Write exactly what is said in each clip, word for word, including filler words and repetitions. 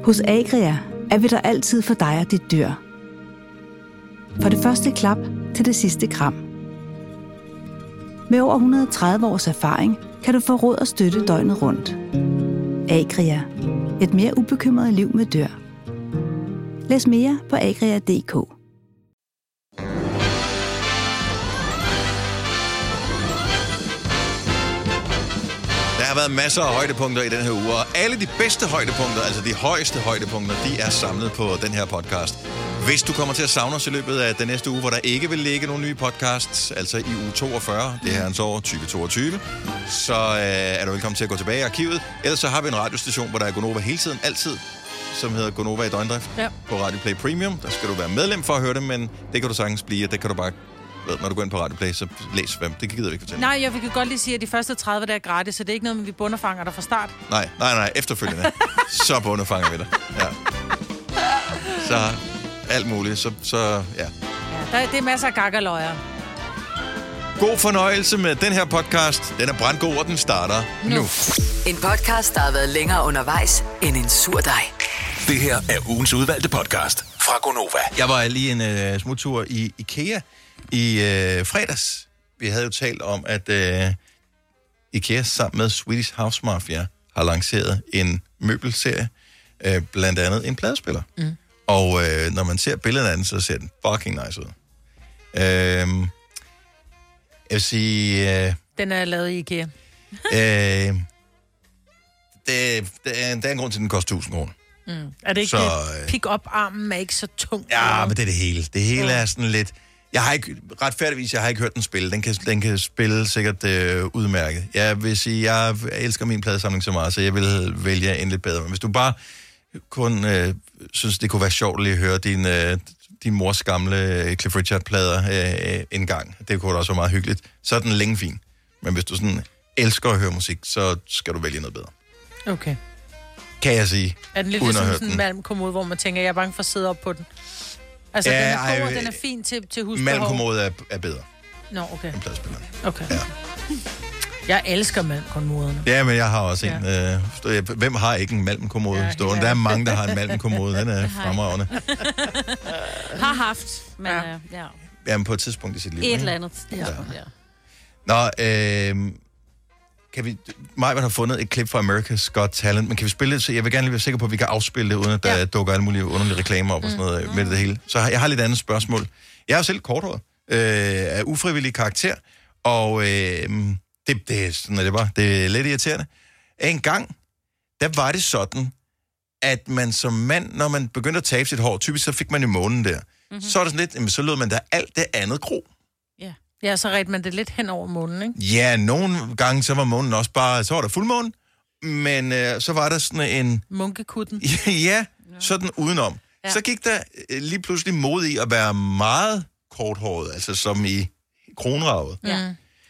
Hos Agria er vi der altid for dig og dit dyr. For det første klap til det sidste kram. Med over et hundrede og tredive års erfaring kan du få råd og støtte døgnet rundt. Agria. Et mere ubekymret liv med dyr. Læs mere på agria punktum d k. Der har været masser af højdepunkter i den her uge, og alle de bedste højdepunkter, altså de højeste højdepunkter, de er samlet på den her podcast. Hvis du kommer til at savne os i løbet af den næste uge, hvor der ikke vil ligge nogen nye podcasts, altså i uge toogfyrre, det her er år tyve toogtyve, så øh, er du velkommen til at gå tilbage i arkivet. Ellers så har vi en radiostation, hvor der er Gonova hele tiden, altid, som hedder Gonova i døgndrift, ja, på Radio Play Premium. Der skal du være medlem for at høre det, men det kan du sagtens blive, og det kan du bare... Når du går ind på Radio Play, så læs hvem. Det gider vi ikke fortælle. Nej, jeg vil godt lige sige, at de første tredive der er gratis, så det er ikke noget med, vi bunderfanger dig fra start. Nej, nej, nej. Efterfølgende. Så bunderfanger vi dig. Ja. Så alt muligt. Så, så ja. Ja, der, det er masser af gakkerløjer. God fornøjelse med den her podcast. Den er brandgod, og den starter nu. nu. En podcast, der har været længere undervejs end en sur dej. Det her er ugens udvalgte podcast fra Gonova. Jeg var lige en uh, smuttur i IKEA i øh, fredags. Vi havde jo talt om, at øh, IKEA sammen med Swedish House Mafia har lanceret en møbelserie, øh, blandt andet en pladespiller. Mm. Og øh, når man ser billederne af den, så ser den fucking nice ud. Øh, jeg vil sige... Øh, den er lavet i IKEA. øh, det, det, er, der er en grund til, at den koster tusind kroner. Mm. Er det ikke så, øh, pick-up-armen er ikke så tung? Ja, men det er det hele. Det hele er sådan lidt... Jeg har ikke, retfærdigvis, jeg har ikke hørt den spille. Den kan, den kan spille sikkert øh, udmærket. Jeg vil sige, jeg elsker min pladesamling så meget, så jeg vil vælge en lidt bedre. Men hvis du bare kun øh, synes, det kunne være sjovt lige at høre din, øh, din mors gamle Cliff Richard-plader øh, en gang, det kunne da også være meget hyggeligt, så er den længe fin. Men hvis du sådan elsker at høre musik, så skal du vælge noget bedre. Okay. Kan jeg sige, er den lidt ligesom sådan en malmkommode, hvor man tænker, jeg er bange for at sidde op på den? Altså, ja, den er god, ej, den er fin til, til husbehov. Malmkommode er, er bedre. Nå, okay. En pladespiller. Okay. Ja. Jeg elsker malmkommoderne. Ja, men jeg har også en. Ja. Øh, hvem har ikke en malmkommode ja, stående? Ja. Der er mange, der har en malmkommode. Den er fremragende. Har haft, men ja. Øh, ja. Jamen, på et tidspunkt i sit liv. Et eller andet. Ja. Ja. Nå, øh... Kan vi... Maj, har fundet et klip fra America's Got Talent, men kan vi spille det? Så jeg vil gerne lige være sikker på, at vi kan afspille det, uden at der ja. dukker alle mulige underlige reklamer op og sådan noget mm. med det hele. Så jeg har lidt andet spørgsmål. Jeg er jo selv korthåret, øh, af ufrivillig karakter, og øh, det, det er sådan, at det var. Det er lidt irriterende. En gang, der var det sådan, at man som mand, når man begyndte at tabe sit hår, typisk så fik man i månen der, mm-hmm. så er det sådan lidt, jamen, så lød man da alt det andet gro. Ja. Ja, så redte man det lidt hen over månen, ikke? Ja, nogle gange så var månen også bare, så var der fuldmåne, men øh, så var der sådan en... Munkekutten. ja, sådan udenom. Ja. Så gik der øh, lige pludselig mod i at være meget korthåret, altså som i kronraget. Ja.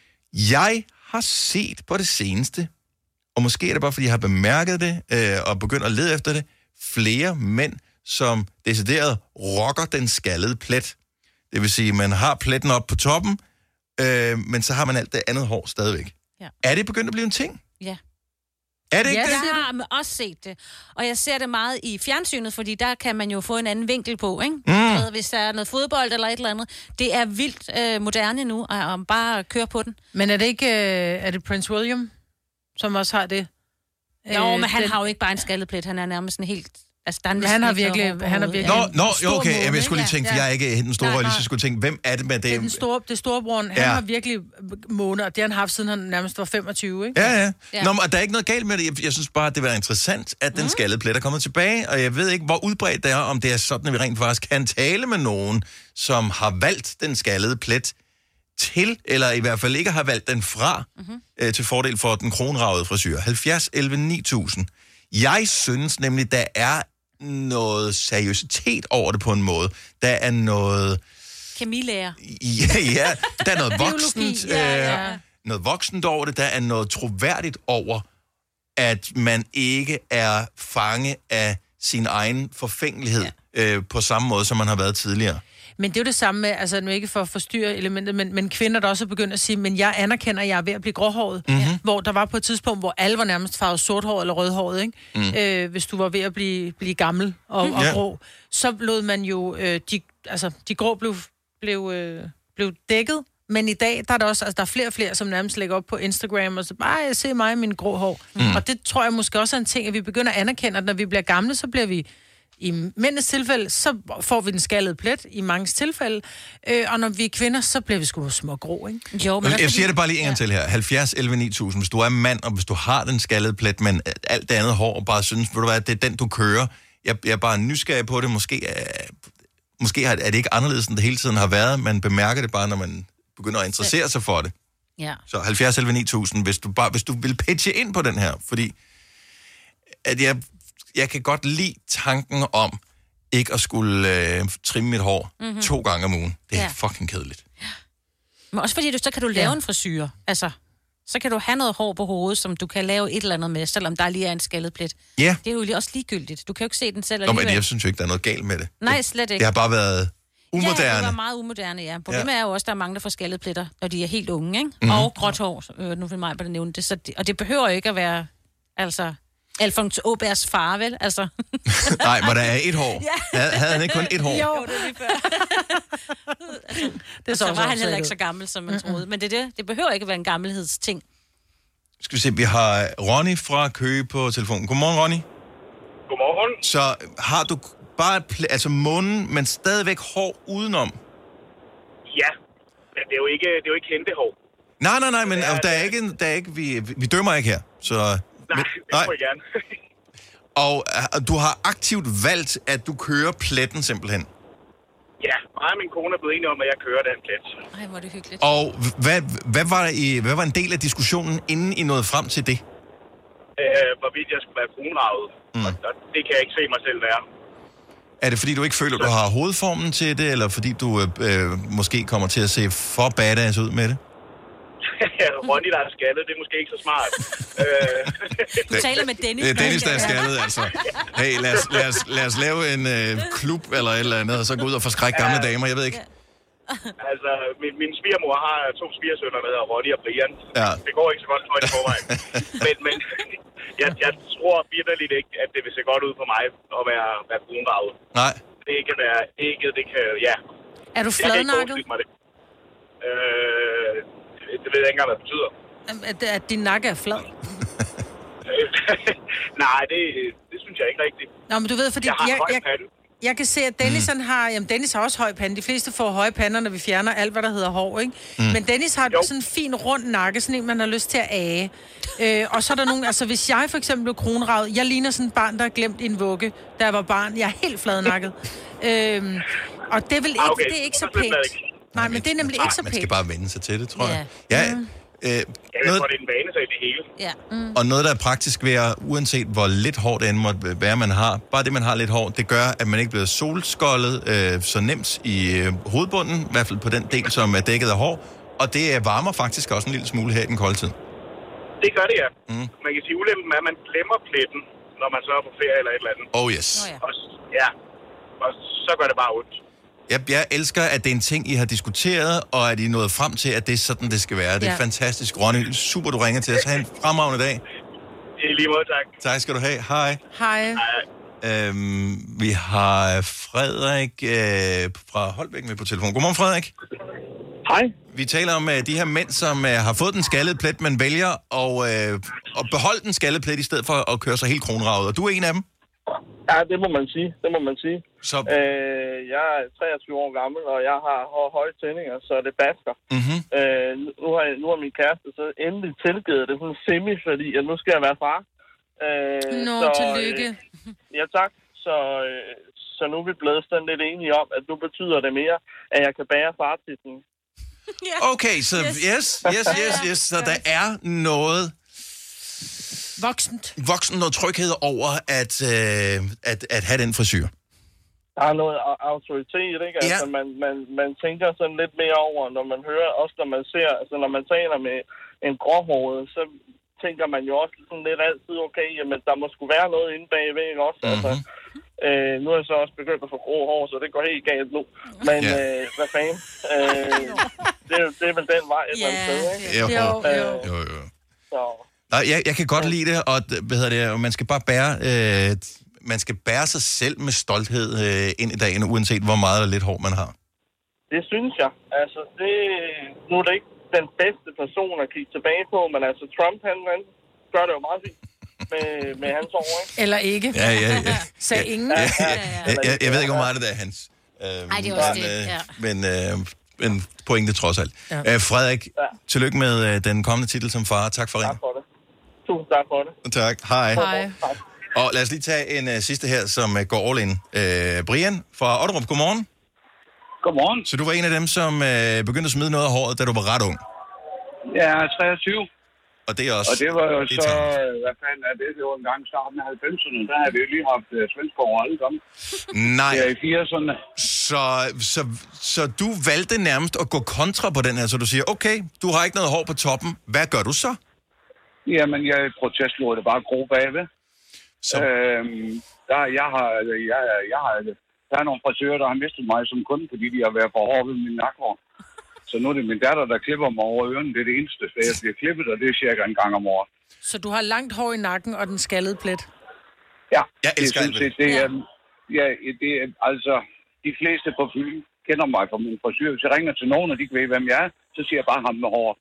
Jeg har set på det seneste, og måske er det bare, fordi jeg har bemærket det, øh, og begyndt at lede efter det, flere mænd, som decideret rocker den skaldede plet. Det vil sige, at man har pletten op på toppen, Øh, men så har man alt det andet hår stadigvæk. Ja. Er det begyndt at blive en ting? Ja. Er det ikke ja, det? Jeg har også set det. Og jeg ser det meget i fjernsynet, fordi der kan man jo få en anden vinkel på, ikke? Mm. Hvis der er noget fodbold eller et eller andet. Det er vildt øh, moderne nu, at bare køre på den. Men er det ikke øh, er det Prince William, som også har det? Jo, øh, men han den... har jo ikke bare en skaldeplet. Han er nærmest en helt... Altså, der er han har virkelig... Han har virkelig nå, nå, jo, okay, mål, jeg skulle lige tænke, for jeg er ikke den store rolle, så jeg skulle tænke, hvem er det med det? Det er den store, det storebroren, han ja. har virkelig måneder, og det har han haft, siden han nærmest var femogtyve, ikke? Ja, ja. ja. Nå, men der er ikke noget galt med det. Jeg, jeg synes bare, at det var interessant, at den mm. skaldede plet er kommet tilbage, og jeg ved ikke, hvor udbredt det er, om det er sådan, at vi rent faktisk kan tale med nogen, som har valgt den skaldede plet til, eller i hvert fald ikke har valgt den fra, mm-hmm. øh, til fordel for den kronravede frisyr. halvfjerds elleve ni tusind. Jeg synes nemlig, der er noget seriøsitet over det på en måde. Der er noget... Kemilærer. Ja, ja. Der er noget voksent, ja, ja. Øh, noget voksent over det. Der er noget troværdigt over, at man ikke er fange af sin egen forfængelighed ja. øh, på samme måde, som man har været tidligere. Men det er jo det samme med, altså nu ikke for at forstyrre elementet, men, men kvinder, der også er begyndt at sige, men jeg anerkender, at jeg er ved at blive gråhåret. Mm-hmm. Hvor der var på et tidspunkt, hvor alle var nærmest farvet sorthåret eller rødhåret, ikke? Mm. Øh, hvis du var ved at blive, blive gammel og, og yeah. grå. Så lod man jo, øh, de, altså de grå blev, blev, øh, blev dækket, men i dag, der er der også, altså der er flere og flere, som nærmest lægger op på Instagram, og så bare, jeg ser mig i min grå hår. Mm. Og det tror jeg måske også er en ting, at vi begynder at anerkende, at når vi bliver gamle, så bliver vi i mændenes tilfælde, så får vi den skaldede plet i mange tilfælde, øh, og når vi er kvinder, så bliver vi sgu små grå, ikke? Jo, men jeg fordi... siger det bare lige en gang ja. til her. halvfjerds elleve ni tusind, hvis du er mand, og hvis du har den skaldede plet, men alt det andet hår, og bare synes, ved du hvad, det er den, du kører. Jeg, jeg er bare nysgerrig på det. Måske, er, måske er det ikke anderledes, end det hele tiden har været. Man bemærker det bare, når man begynder at interessere sig for det. Ja. Så halvfjerds elleve ni tusind, hvis du, bare, hvis du vil pitche ind på den her, fordi at jeg... Jeg kan godt lide tanken om ikke at skulle øh, trimme mit hår mm-hmm. to gange om ugen. Det er ja. fucking kedeligt. Ja. Men også fordi, du, så kan du lave ja. en frisyre. Altså, så kan du have noget hår på hovedet, som du kan lave et eller andet med, selvom der lige er en skaldet plet. Ja. Det er jo også ligegyldigt. Du kan jo ikke se den selv alligevel. Nå, men jeg synes jo ikke, der er noget galt med det. Nej, slet ikke. Det har bare været umoderne. Ja, det var meget umoderne, ja. Problemet ja. er jo også, at der er mange, der får skaldede pletter, når de er helt unge, ikke? Mm-hmm. Og gråt hår, øh, nu vil mig bare nævne det. Så det. Og det behøver ikke at være, altså... Alfons Åbergs far, vel? Altså. Nej, hvor der er et hår. Ja. Havde, havde han ikke kun et hår? Jo, det er lige før. altså, det så, så var han heller ikke så gammel, som man troede. Men det, er det, det behøver ikke at være en gammelhedsting. Skal vi se, vi har Ronny fra Køge på telefonen. Godmorgen, Ronny. Godmorgen. Så har du bare pl- altså munden, men stadigvæk hår udenom? Ja, men det er jo ikke, det er jo ikke hente hår. Nej, nej, nej, men er, der er ikke, der er ikke vi, vi dømmer ikke her, så... Nej, det nej. må jeg gerne. Og uh, du har aktivt valgt, at du kører pletten simpelthen? Ja, mig og min kone er blevet enige om, at jeg kører den plet. Ej, hvor er det hyggeligt. Og hvad, hvad, var i, hvad var en del af diskussionen, inden I nåede frem til det? Øh, hvorvidt jeg skulle være kronravet. Mm. Og det kan jeg ikke se mig selv være. Er det fordi, du ikke føler, du har hovedformen til det, eller fordi du øh, måske kommer til at se for badass ud med det? Ronny, der er skaldet, det er måske ikke så smart. Du taler med Dennis. Det er Dennis, der er skaldet, altså. Hey, lad os, lad os, lad os lave en øh, klub eller et eller andet, og så gå ud og forskrække gamle damer, jeg ved ikke. Altså, min, min svigermor har to svigersønner, der hedder Ronny og Brian. Ja. Det går ikke så godt for det i forvejen. men men jeg, jeg tror virkelig ikke, at det vil se godt ud for mig at være, være brunravet. Nej. Det kan være ikke, det kan, ja. Er du fladnakket? Øh... Det ved jeg ikke engang, hvad det betyder. At, at din nakke er flad? Nej, det, det synes jeg ikke rigtigt. Nå, men du ved, fordi... Jeg har jeg, høj jeg, pande. Jeg kan se, at Dennis, mm. han har... Jamen, Dennis har også høj pande. De fleste får høje pander, når vi fjerner alt, hvad der hedder hår, ikke? Mm. Men Dennis har jo. sådan en fin, rund nakke, sådan en, man har lyst til at age. Øh, og så er der nogen... Altså, hvis jeg for eksempel blev kronravet... Jeg ligner sådan et barn, der har glemt i en vugge, da jeg var barn. Jeg er helt fladnakket. øh, og det er vel ikke, okay. det er ikke så pænt. Nej, men det er nemlig ikke så pænt. Man skal bare vende sig til det, tror jeg. Ja. Ja. Mm. Øh, jeg noget, tror, det er en vane, så det hele. Ja. Mm. Og noget, der er praktisk ved at, uanset hvor lidt hår det end måtte være, man har, bare det, man har lidt hår, det gør, at man ikke bliver solskoldet øh, så nemt i øh, hovedbunden, i hvert fald på den del, som er dækket af hår, og det varmer faktisk også en lille smule her i den kolde tid. Det gør det, ja. Mm. Man kan sige, ulempen er, at man glemmer pletten, når man så er på ferie eller et eller andet. Oh yes. Oh, ja. Og, ja, og så gør det bare ondt. Jeg, jeg elsker, at det er en ting, I har diskuteret, og at I er nået frem til, at det er sådan, det skal være. Det er ja. fantastisk. Ronny, super, du ringer til os. Ha' en fremragende dag. I lige måde, tak. Tak skal du have. Hej. Hej. Øhm, vi har Frederik øh, fra Holbæk med på telefon. Godmorgen, Frederik. Hej. Vi taler om uh, de her mænd, som uh, har fået den skaldede plet, men vælger at, uh, at beholde den skaldede plet, i stedet for at køre sig helt kronravet. Og du er en af dem? Ja, det må man sige. Det må man sige. Så... Øh, jeg er treogtyve år gammel, og jeg har høje tændinger, så det basker. Mm-hmm. Øh, nu, har jeg, nu har min kæreste så endelig tilgivet det sådan semi, fordi at nu skal jeg være far. Øh, Nå, så, tillykke. Øh, ja, tak. Så, øh, så nu er vi blevet sådan lidt enige om, at nu betyder det mere, at jeg kan bære fartitlen. Okay, så yes, yes, yes, yes. Så der er noget... Voksent. Voksen noget tryghed over at, øh, at, at have den frisyr. Der er noget autoritet, ikke? Ja. Altså, man, man, man tænker sådan lidt mere over, når man hører, også når man ser, altså når man taler med en gråhåret, så tænker man jo også sådan lidt altid, okay, jamen der må sgu være noget inde bagved, ikke også? Mm-hmm. Altså, Øh, nu er jeg så også begyndt at få grå hår, så det går helt galt nu. Men ja. øh, hvad fanden? Øh, det, er, det er vel den vej, man yeah. sted, ikke? Jo, jo, jo. jo, jo. Så. Nej, jeg, jeg kan godt lide det, og hvad hedder det, man skal bare bære, øh, man skal bære sig selv med stolthed øh, ind i dagen, uanset hvor meget eller lidt hår man har. Det synes jeg. Altså, det, nu er det ikke den bedste person at kigge tilbage på, men altså Trump, han, han gør det jo meget fint. Med, med hans år, ikke? Eller ikke. Ja, ja, ja. Sagde ingen. Ja, ja, ja. Jeg, jeg, jeg ved ikke, hvor meget det er hans. Nej, øh, det er også det, ja. Men, øh, men pointe trods alt. Ja. Øh, Frederik, ja. tillykke med øh, den kommende titel som far. Tak for ringen. Tak for det. Tusind tak for det. Tak. Hej. Hej. Og lad os lige tage en uh, sidste her, som uh, går all in. Uh, Brian fra Otterup, godmorgen. Godmorgen. Så du var en af dem, som uh, begyndte at smide noget af håret, da du var ret ung? Ja, treogtyve. Og det er også... Og det var jo så, taget. hvad fanden er det, det var en gang starten af halvfemserne, der havde vi jo lige haft uh, svensk over alle sammen. Nej. Det er i firserne. Så, så, så du valgte nærmest at gå kontra på den her, så du siger, okay, du har ikke noget hår på toppen, hvad gør du så? Jamen, jeg protestlod det bare gro bagved. Så... Øhm, der, jeg har, jeg, jeg har, der er nogle frisører, der har mistet mig som kunde, fordi de har været for hårde ved min nakhår. Så nu er det min datter, der klipper mig over ørerne. Det er det eneste sted, jeg bliver klippet, og det er cirka en gang om året. Så du har langt hår i nakken og den skaldede plet? Ja. Jeg elsker det. Det, det er, ja, det er, altså, de fleste på Fyn kender mig fra min frisør. Hvis jeg ringer til nogen, og de ikke ved, hvem jeg er, så siger jeg bare ham med hår.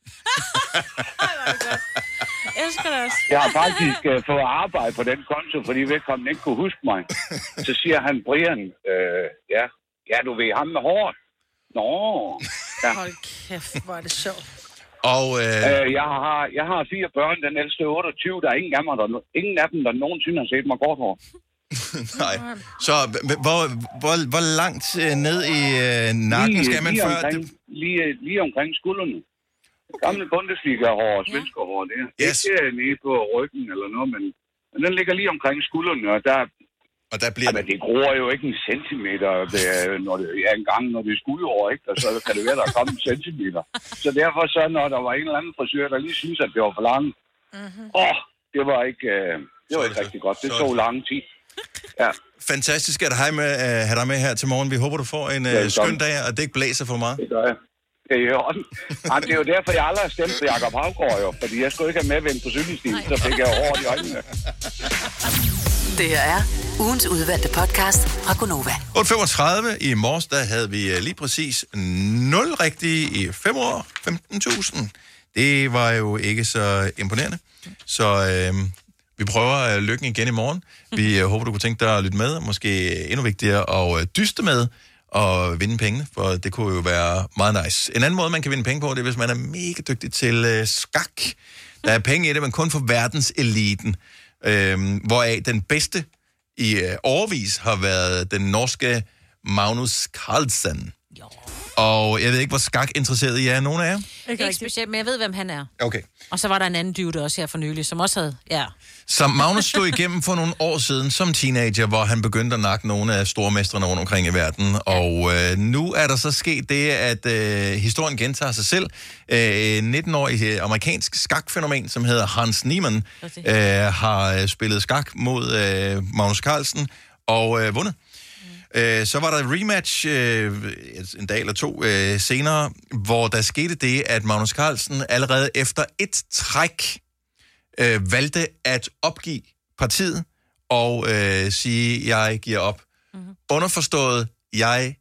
Jeg elsker det også. Jeg har faktisk uh, fået arbejde på den konto, fordi vedkommende ikke kunne huske mig. Så siger han, Brian, øh, ja, ja, du ved ham med hår. Nå. Ja. Hold kæft, hvor er det sjovt. Og, øh... Øh, jeg, har, jeg har fire børn, den ældste otteogtyve, der er ingen af, mig, der, ingen af dem, der nogensinde har set mig kort hår. Nej. Så hvor, hvor, hvor langt ned i øh, nakken lige, skal man lige før? Omkring, det... lige, lige omkring skuldrene. Gamle Bundesliga-hår, svenske hår, det er. Yes. Ikke nede på ryggen eller noget, men, men den ligger lige omkring skuldrene, og der... Og der bliver... Jamen, det gror jo ikke en centimeter, det er, når det er en gang, når det er skudår, ikke? Og så kan det være, der er kommet en centimeter. Så derfor så, når der var en eller anden frisør, der lige synes, at det var for langt, mm-hmm. åh, det var ikke, øh, det var ikke rigtig godt. Det så lang tid. Ja. Fantastisk at have, med, uh, have dig med her til morgen. Vi håber, du får en uh, skøn dag, og det ikke blæser for meget. Det gør jeg. Det er, Jamen, det er jo derfor, jeg aldrig har stemt på Jacob Haugaard, jo. Fordi jeg skulle ikke have medvendt på cykelstien, så fik jeg over i øjnene. Det her er ugens udvalgte podcast fra Gonova. otte femogtredive i morges, der havde vi lige præcis nul rigtige i fem år. femten tusind. Det var jo ikke så imponerende. Så øh, vi prøver lykken igen i morgen. Vi øh, håber, du kunne tænke dig at lytte med. Måske endnu vigtigere at øh, dyste med og vinde penge, for det kunne jo være meget nice. En anden måde, man kan vinde penge på, det er, hvis man er mega dygtig til øh, skak. Der er penge i det, men kun for verdenseliten. Øhm, hvoraf den bedste i øh, årevis har været den norske Magnus Carlsen. Jo. Og jeg ved ikke, hvor skak-interesseret I er, nogen af jer? Ikke, ikke specielt, men jeg ved, hvem han er. Okay. Og så var der en anden dude også her for nylig, som også havde, ja. Så Magnus stod igennem for nogle år siden som teenager, hvor han begyndte at nakke nogle af stormestrene rundt omkring i verden. Og øh, nu er der så sket det, at øh, historien gentager sig selv. Øh, nitten-årig amerikansk skakfænomen, som hedder Hans Niemann, øh, har spillet skak mod øh, Magnus Carlsen og øh, vundet. Mm. Så var der et rematch øh, en dag eller to øh, senere, hvor der skete det, at Magnus Carlsen allerede efter et træk øh, valgte at opgive partiet og øh, sige, jeg giver op. Mm-hmm. Underforstået, jeg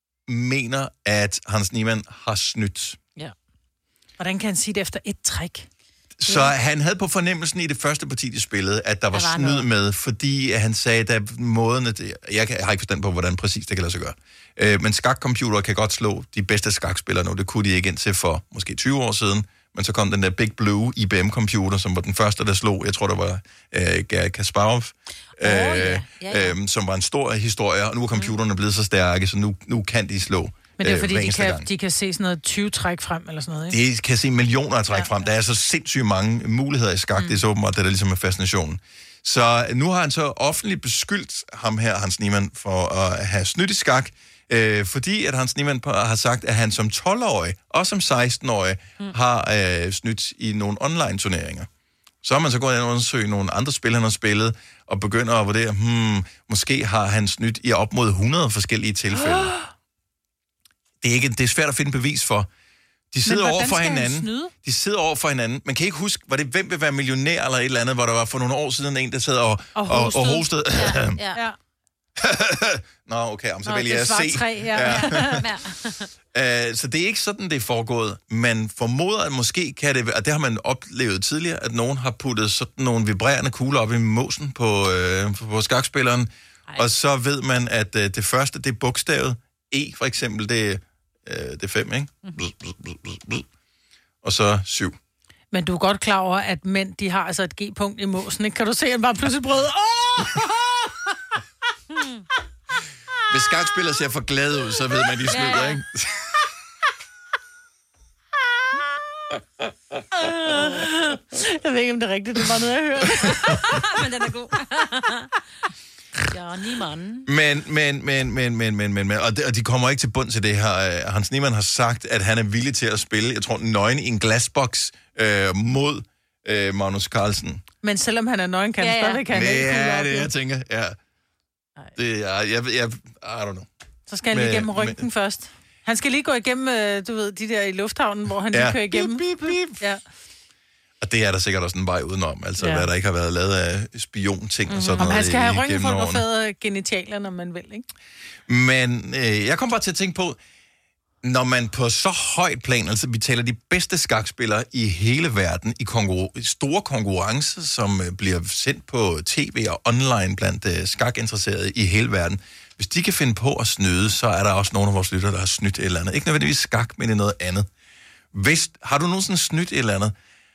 mener, at Hans Niemann har snydt. Ja. Hvordan kan han sige det efter et træk? Så ja. Han havde på fornemmelsen i det første parti, de spillede, at der var, der var snyd noget. Med, fordi han sagde, at måden... At, jeg har ikke forstand på, hvordan præcis det kan lade sig gøre. Øh, men skakcomputere kan godt slå de bedste skakspillere nu. Det kunne de ikke indtil for måske tyve år siden. Men så kom den der Big Blue I B M-computer, som var den første, der slog. Jeg tror, det var øh, Garry Kasparov, øh, oh, ja. Ja, ja. Øh, som var en stor historie. Og nu er computerne mm. blevet så stærke, så nu, nu kan de slå. Men det er fordi, de kan, de kan se sådan noget tyve træk frem, eller sådan noget, ikke? De kan se millioner af træk ja, frem. Der er så sindssygt mange muligheder i skak. Mm. Det er så åbenbart, det der ligesom er fascinationen. Så nu har han så offentligt beskyldt ham her, Hans Niemann, for at have snydt i skak, øh, fordi at Hans Niemann har sagt, at han som tolv-årig og som seksten-årig mm. har øh, snydt i nogle online-turneringer. Så har man så gået ind og undersøgt nogle andre spil, han har spillet, og begynder at vurdere, hmm, måske har han snydt i op mod hundrede forskellige tilfælde. Det er, ikke, det er svært at finde bevis for. De sidder over for hinanden. De sidder over for hinanden. Man kan ikke huske, var det hvem vil være millionær eller et eller andet, hvor der var for nogle år siden en, der sad og, og hostede. Og, og hostede. Ja, ja. ja. Nå, okay, så Nå, vælger jeg at se. Tre, ja. Ja. uh, så det er ikke sådan, det er foregået. Man formoder, at måske kan det, og det har man oplevet tidligere, at nogen har puttet sådan nogle vibrerende kugler op i måsen på, øh, på skakspilleren, Ej. og så ved man, at øh, det første, det er bogstavet E, for eksempel, det er, øh, det er fem, ikke? Mm. Bl, bl, bl, bl, bl. Og så syv. Men du er godt klar over, at mænd, de har altså et G-punkt i måsen, ikke? Kan du se, at han bare pludselig brød? Oh! Hvis skakspiller ser for glad ud, så ved man, de snyder, ja. Ikke? Jeg ved ikke, om det er rigtigt. Det er bare noget, jeg hører. Men den er god. Ja, Niemann. Men, men, men, men, men, men, men, og, de, og de kommer ikke til bund til det her. Hans Niemann har sagt, at han er villig til at spille, jeg tror, nøgen i en glasboks øh, mod øh, Magnus Carlsen. Men selvom han er nøgen, kan han ja, ja. stadigvæk have en æg. Ja, det jeg tænker, ja. Det er, jeg, jeg, jeg, I don't know. Så skal han lige igennem ryggen men, først. Han skal lige gå igennem, du ved, de der i lufthavnen, hvor han ja. lige kører igennem. Bip, bip, bip. Ja. Og det er der sikkert også en vej udenom, altså ja. hvad der ikke har været lavet af spionting mm-hmm. og sådan noget. Om han skal have røntgenfotograferet genitalier, når man vil, ikke? Men øh, jeg kom bare til at tænke på, når man på så højt plan, altså vi taler de bedste skakspillere i hele verden, i konkur- store konkurrencer, som øh, bliver sendt på tv og online blandt øh, skakinteresserede i hele verden. Hvis de kan finde på at snyde, så er der også nogle af vores lyttere, der har snydt et eller andet. Ikke nødvendigvis skak, men det er noget andet. Hvis, har du nogensinde snydt et eller andet,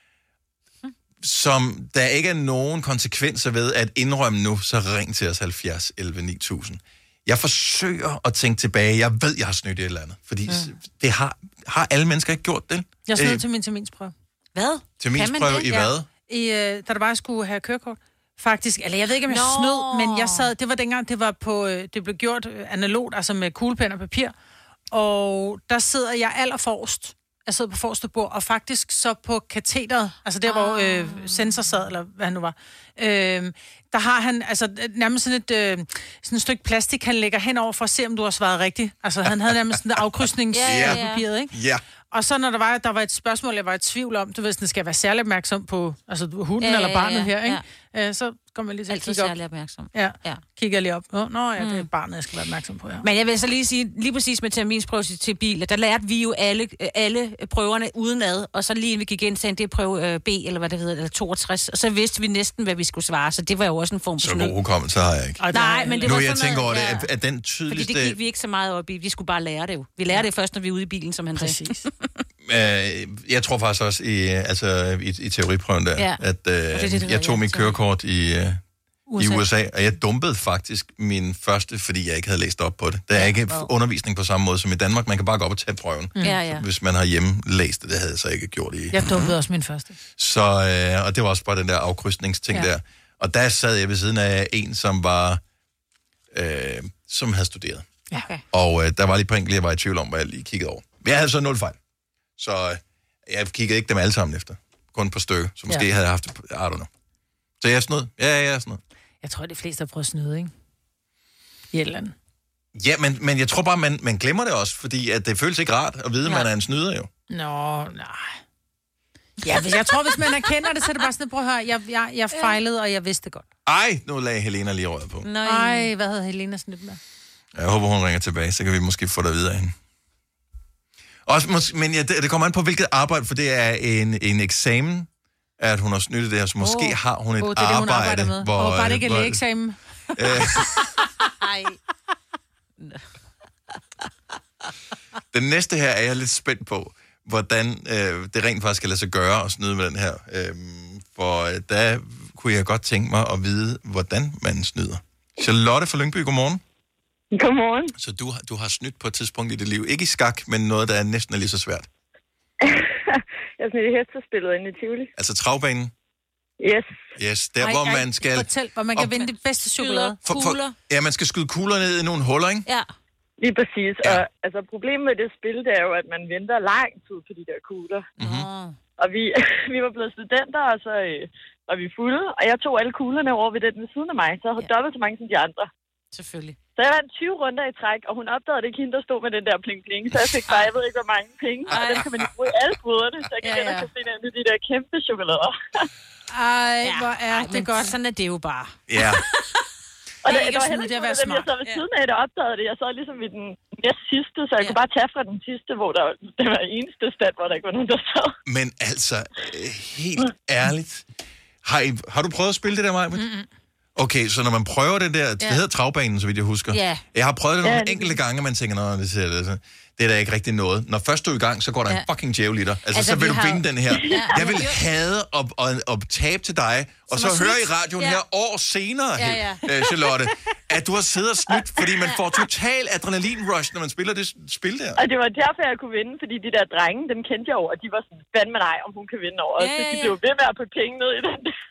som der ikke er nogen konsekvenser ved at indrømme nu, så ring til os halvfjerds elleve ni tusind. Jeg forsøger at tænke tilbage. Jeg ved, jeg har snydt et eller andet. Fordi mm. det har, har alle mennesker ikke gjort det. Jeg snød til min terminsprøve. Hvad? Terminsprøve i ja. hvad? I, øh, da der bare skulle have kørekort. Faktisk, eller jeg ved ikke, om jeg no. snød, men jeg sad, det var dengang, det var på, det blev gjort analogt, altså med kuglepen og papir. Og der sidder jeg allerforrest. Jeg sidder på forreste bord, og faktisk så på katheteret, altså der, hvor øh, sensor sad, eller hvad han nu var, øh, der har han altså nærmest sådan et, øh, sådan et stykke plastik, han lægger henover for at se, om du har svaret rigtigt. Altså han havde nærmest sådan et afkrydsningspapiret, ikke? Ja. Og så når der var, der var et spørgsmål, jeg var i tvivl om, du ved, sådan, skal jeg være særlig opmærksom på altså hunden ja, eller barnet ja, ja, her, ikke? Ja. Øh, så kommer jeg lige til at kigge op. Altid særlig opmærksom. Ja, ja. Kigger jeg lige op. Nå, nå ja, det er barnet, jeg skal være opmærksom på, ja. Men jeg vil så lige sige, lige præcis med terminsprøve til biler, der lærte vi jo alle, alle prøverne udenad, og så lige vi gik ind, sagde det er prøve øh, B, eller hvad det hedder, eller toogtres, og så vidste vi næsten, hvad vi skulle svare, så det var jo også en form for så god hukommelse har jeg ikke. Ej, nej, men det nu var jeg tænker over det, ja. at, at den tydeligste... Fordi det gik vi ikke så meget op i, vi skulle bare lære det jo. Vi lærer ja. det først, når vi er ude i bilen, som han præcis. sagde. Jeg tror faktisk også i, altså, i, i teoriprøven der, ja. at øh, det det, det jeg tog mit kørekort i, øh, U S A. i U S A, og jeg dumpede faktisk min første, fordi jeg ikke havde læst op på det. Der er ja, ikke wow. undervisning på samme måde som i Danmark. Man kan bare gå op og tage prøven, mm. ja, ja. hvis man har hjemme læst det. Det havde jeg så ikke gjort i... Jeg dumpede også min første. Så, øh, og det var også bare den der afkrydsningsting ja. der. Og der sad jeg ved siden af en, som var... Øh, som havde studeret. Ja. Okay. Og øh, der var lige på enkelt, jeg var i tvivl om, hvad jeg lige kiggede over. Men jeg havde så nul fejl. Så jeg kiggede ikke dem alle sammen efter. Kun på stykker. Så måske ja. havde jeg haft det, I don't know. Så jeg er snød. Ja, ja, jeg er snød. Jeg tror, de fleste har prøvet at snyde, ikke? I et eller andet. Ja, men, men jeg tror bare, man, man glemmer det også, fordi at det føles ikke rart at vide, at ja. man er en snyder jo. Nå, nej. Ja, jeg tror, hvis man erkender det, så er det bare sådan, prøv at høre, jeg, jeg, jeg fejlede, og jeg vidste det godt. Ej, nu lagde Helena lige røret på. Nej. Ej, hvad havde Helena snydt med? Jeg håber, hun ringer tilbage, så kan vi måske få det videre af hende. Også, mås- men ja, det, det kommer an på, hvilket arbejde, for det er en, en eksamen, at hun har snyttet det her, så måske oh. har hun et oh, det er det, arbejde, hun hvor... Åh, oh, bare det ikke er lægeeksamen. Den næste her er jeg lidt spændt på, hvordan øh, det rent faktisk skal lade sig gøre at snyde med den her. Øh, for øh, der kunne jeg godt tænke mig at vide, hvordan man snyder. Charlotte fra Lyngby, godmorgen. Godmorgen. Så du, du har snydt på et tidspunkt i dit liv. Ikke i skak, men noget, der er næsten er lige så svært. Jeg snydte i hestespillet inde i Tivoli. Altså travbanen? Yes. Yes, der ej, hvor ej, man skal... Fortæl, hvor man kan op... vinde det bedste chokolade. For, for, ja, man skal skyde kugler ned i nogle huller, ikke? Ja. Lige præcis. Ja. Og altså, problemet med det spil, det er jo, at man venter lang tid på de der kugler. Mm-hmm. Og vi, vi var blevet studenter, og så øh, var vi fulde, og jeg tog alle kuglerne over ved den ved siden af mig, så jeg havde ja. dobbelt så mange som de andre. Selvfølgelig. Så jeg vandt tyve runder i træk, og hun opdagede det ikke hende, der stod med den der pling-pling, så jeg fik bare, jeg ved ikke, hvor mange penge, og dem kan man jo bruge i alle bruderne, så jeg kan ja, ja. finde ind i de der kæmpe chokolader. Ej, ja, hvor er ej, det godt. Sådan er det jo bare. Ja. Og det, det var heller ikke noget af dem, jeg sad ved siden af, der opdagede det. Jeg sad ligesom i den næst sidste, så jeg ja. kunne bare tage fra den sidste, hvor der, det var eneste stand, hvor der ikke var nogen, der sad. Men altså, helt ærligt, har, I, har du prøvet at spille det der, Maja? Mm-mm. Okay, så når man prøver det der, det ja. hedder travbanen, så vidt jeg husker. Ja. Jeg har prøvet det nogle ja, enkelte gange, man tænker, nå, det, det, det er da ikke rigtig noget. Når først du er i gang, så går der ja. en fucking djævlitter. Altså, altså, så vil du har... vinde den her. Ja. Jeg vil hade at, at, at tabe til dig, og så, så høre i radioen ja. her år senere, ja, ja. Hey, Charlotte, at du har siddet og snydt, fordi man får total adrenalin-rush, når man spiller det spil der. Og det var derfor, jeg kunne vinde, fordi de der drenge, dem kendte jeg over, og de var sådan, hvad med dig, om hun kan vinde over. Ja, ja, ja. Så de blev ved med at putte penge ned i den der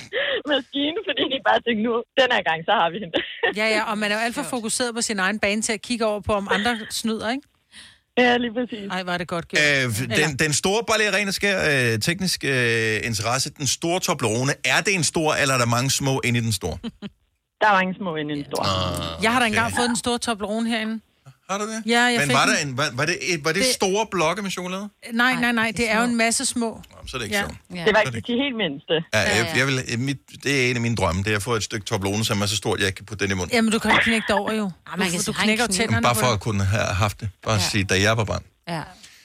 maskine, fordi de bare tænkte, nu, den her gang, så har vi hende. Ja, ja, og man er jo alt for fokuseret på sin egen bane til at kigge over på, om andre snyder, ikke? Ja, lige præcis. Ej, var det godt gjort. Øh, den, den store, bare lige rene skær, øh, teknisk øh, interesse, den store Toblerone, er det en stor, eller er der mange små inde i den store? Der er mange små inde i den store. Ah, jeg har da engang fået den store Toblerone herinde. Har du det? Ja, jeg Men fik var, den. der en, var, var det, et, var det, det store blokke med chokolade? Nej, nej, nej, det er jo en masse små. Nå, så er det ikke ja. sjovt. Ja. Det var ikke de helt mindste. Ja, jeg, jeg vil, mit, det er en af mine drømme, det er at få et stykke Toblerone, som er så stort, jeg kan putte den i munden. Jamen, du kan knække det over jo. Ja, man kan du knækker jo tænderne. Bare for at kunne have haft det. Bare ja. sige, da jeg var barn. Ja.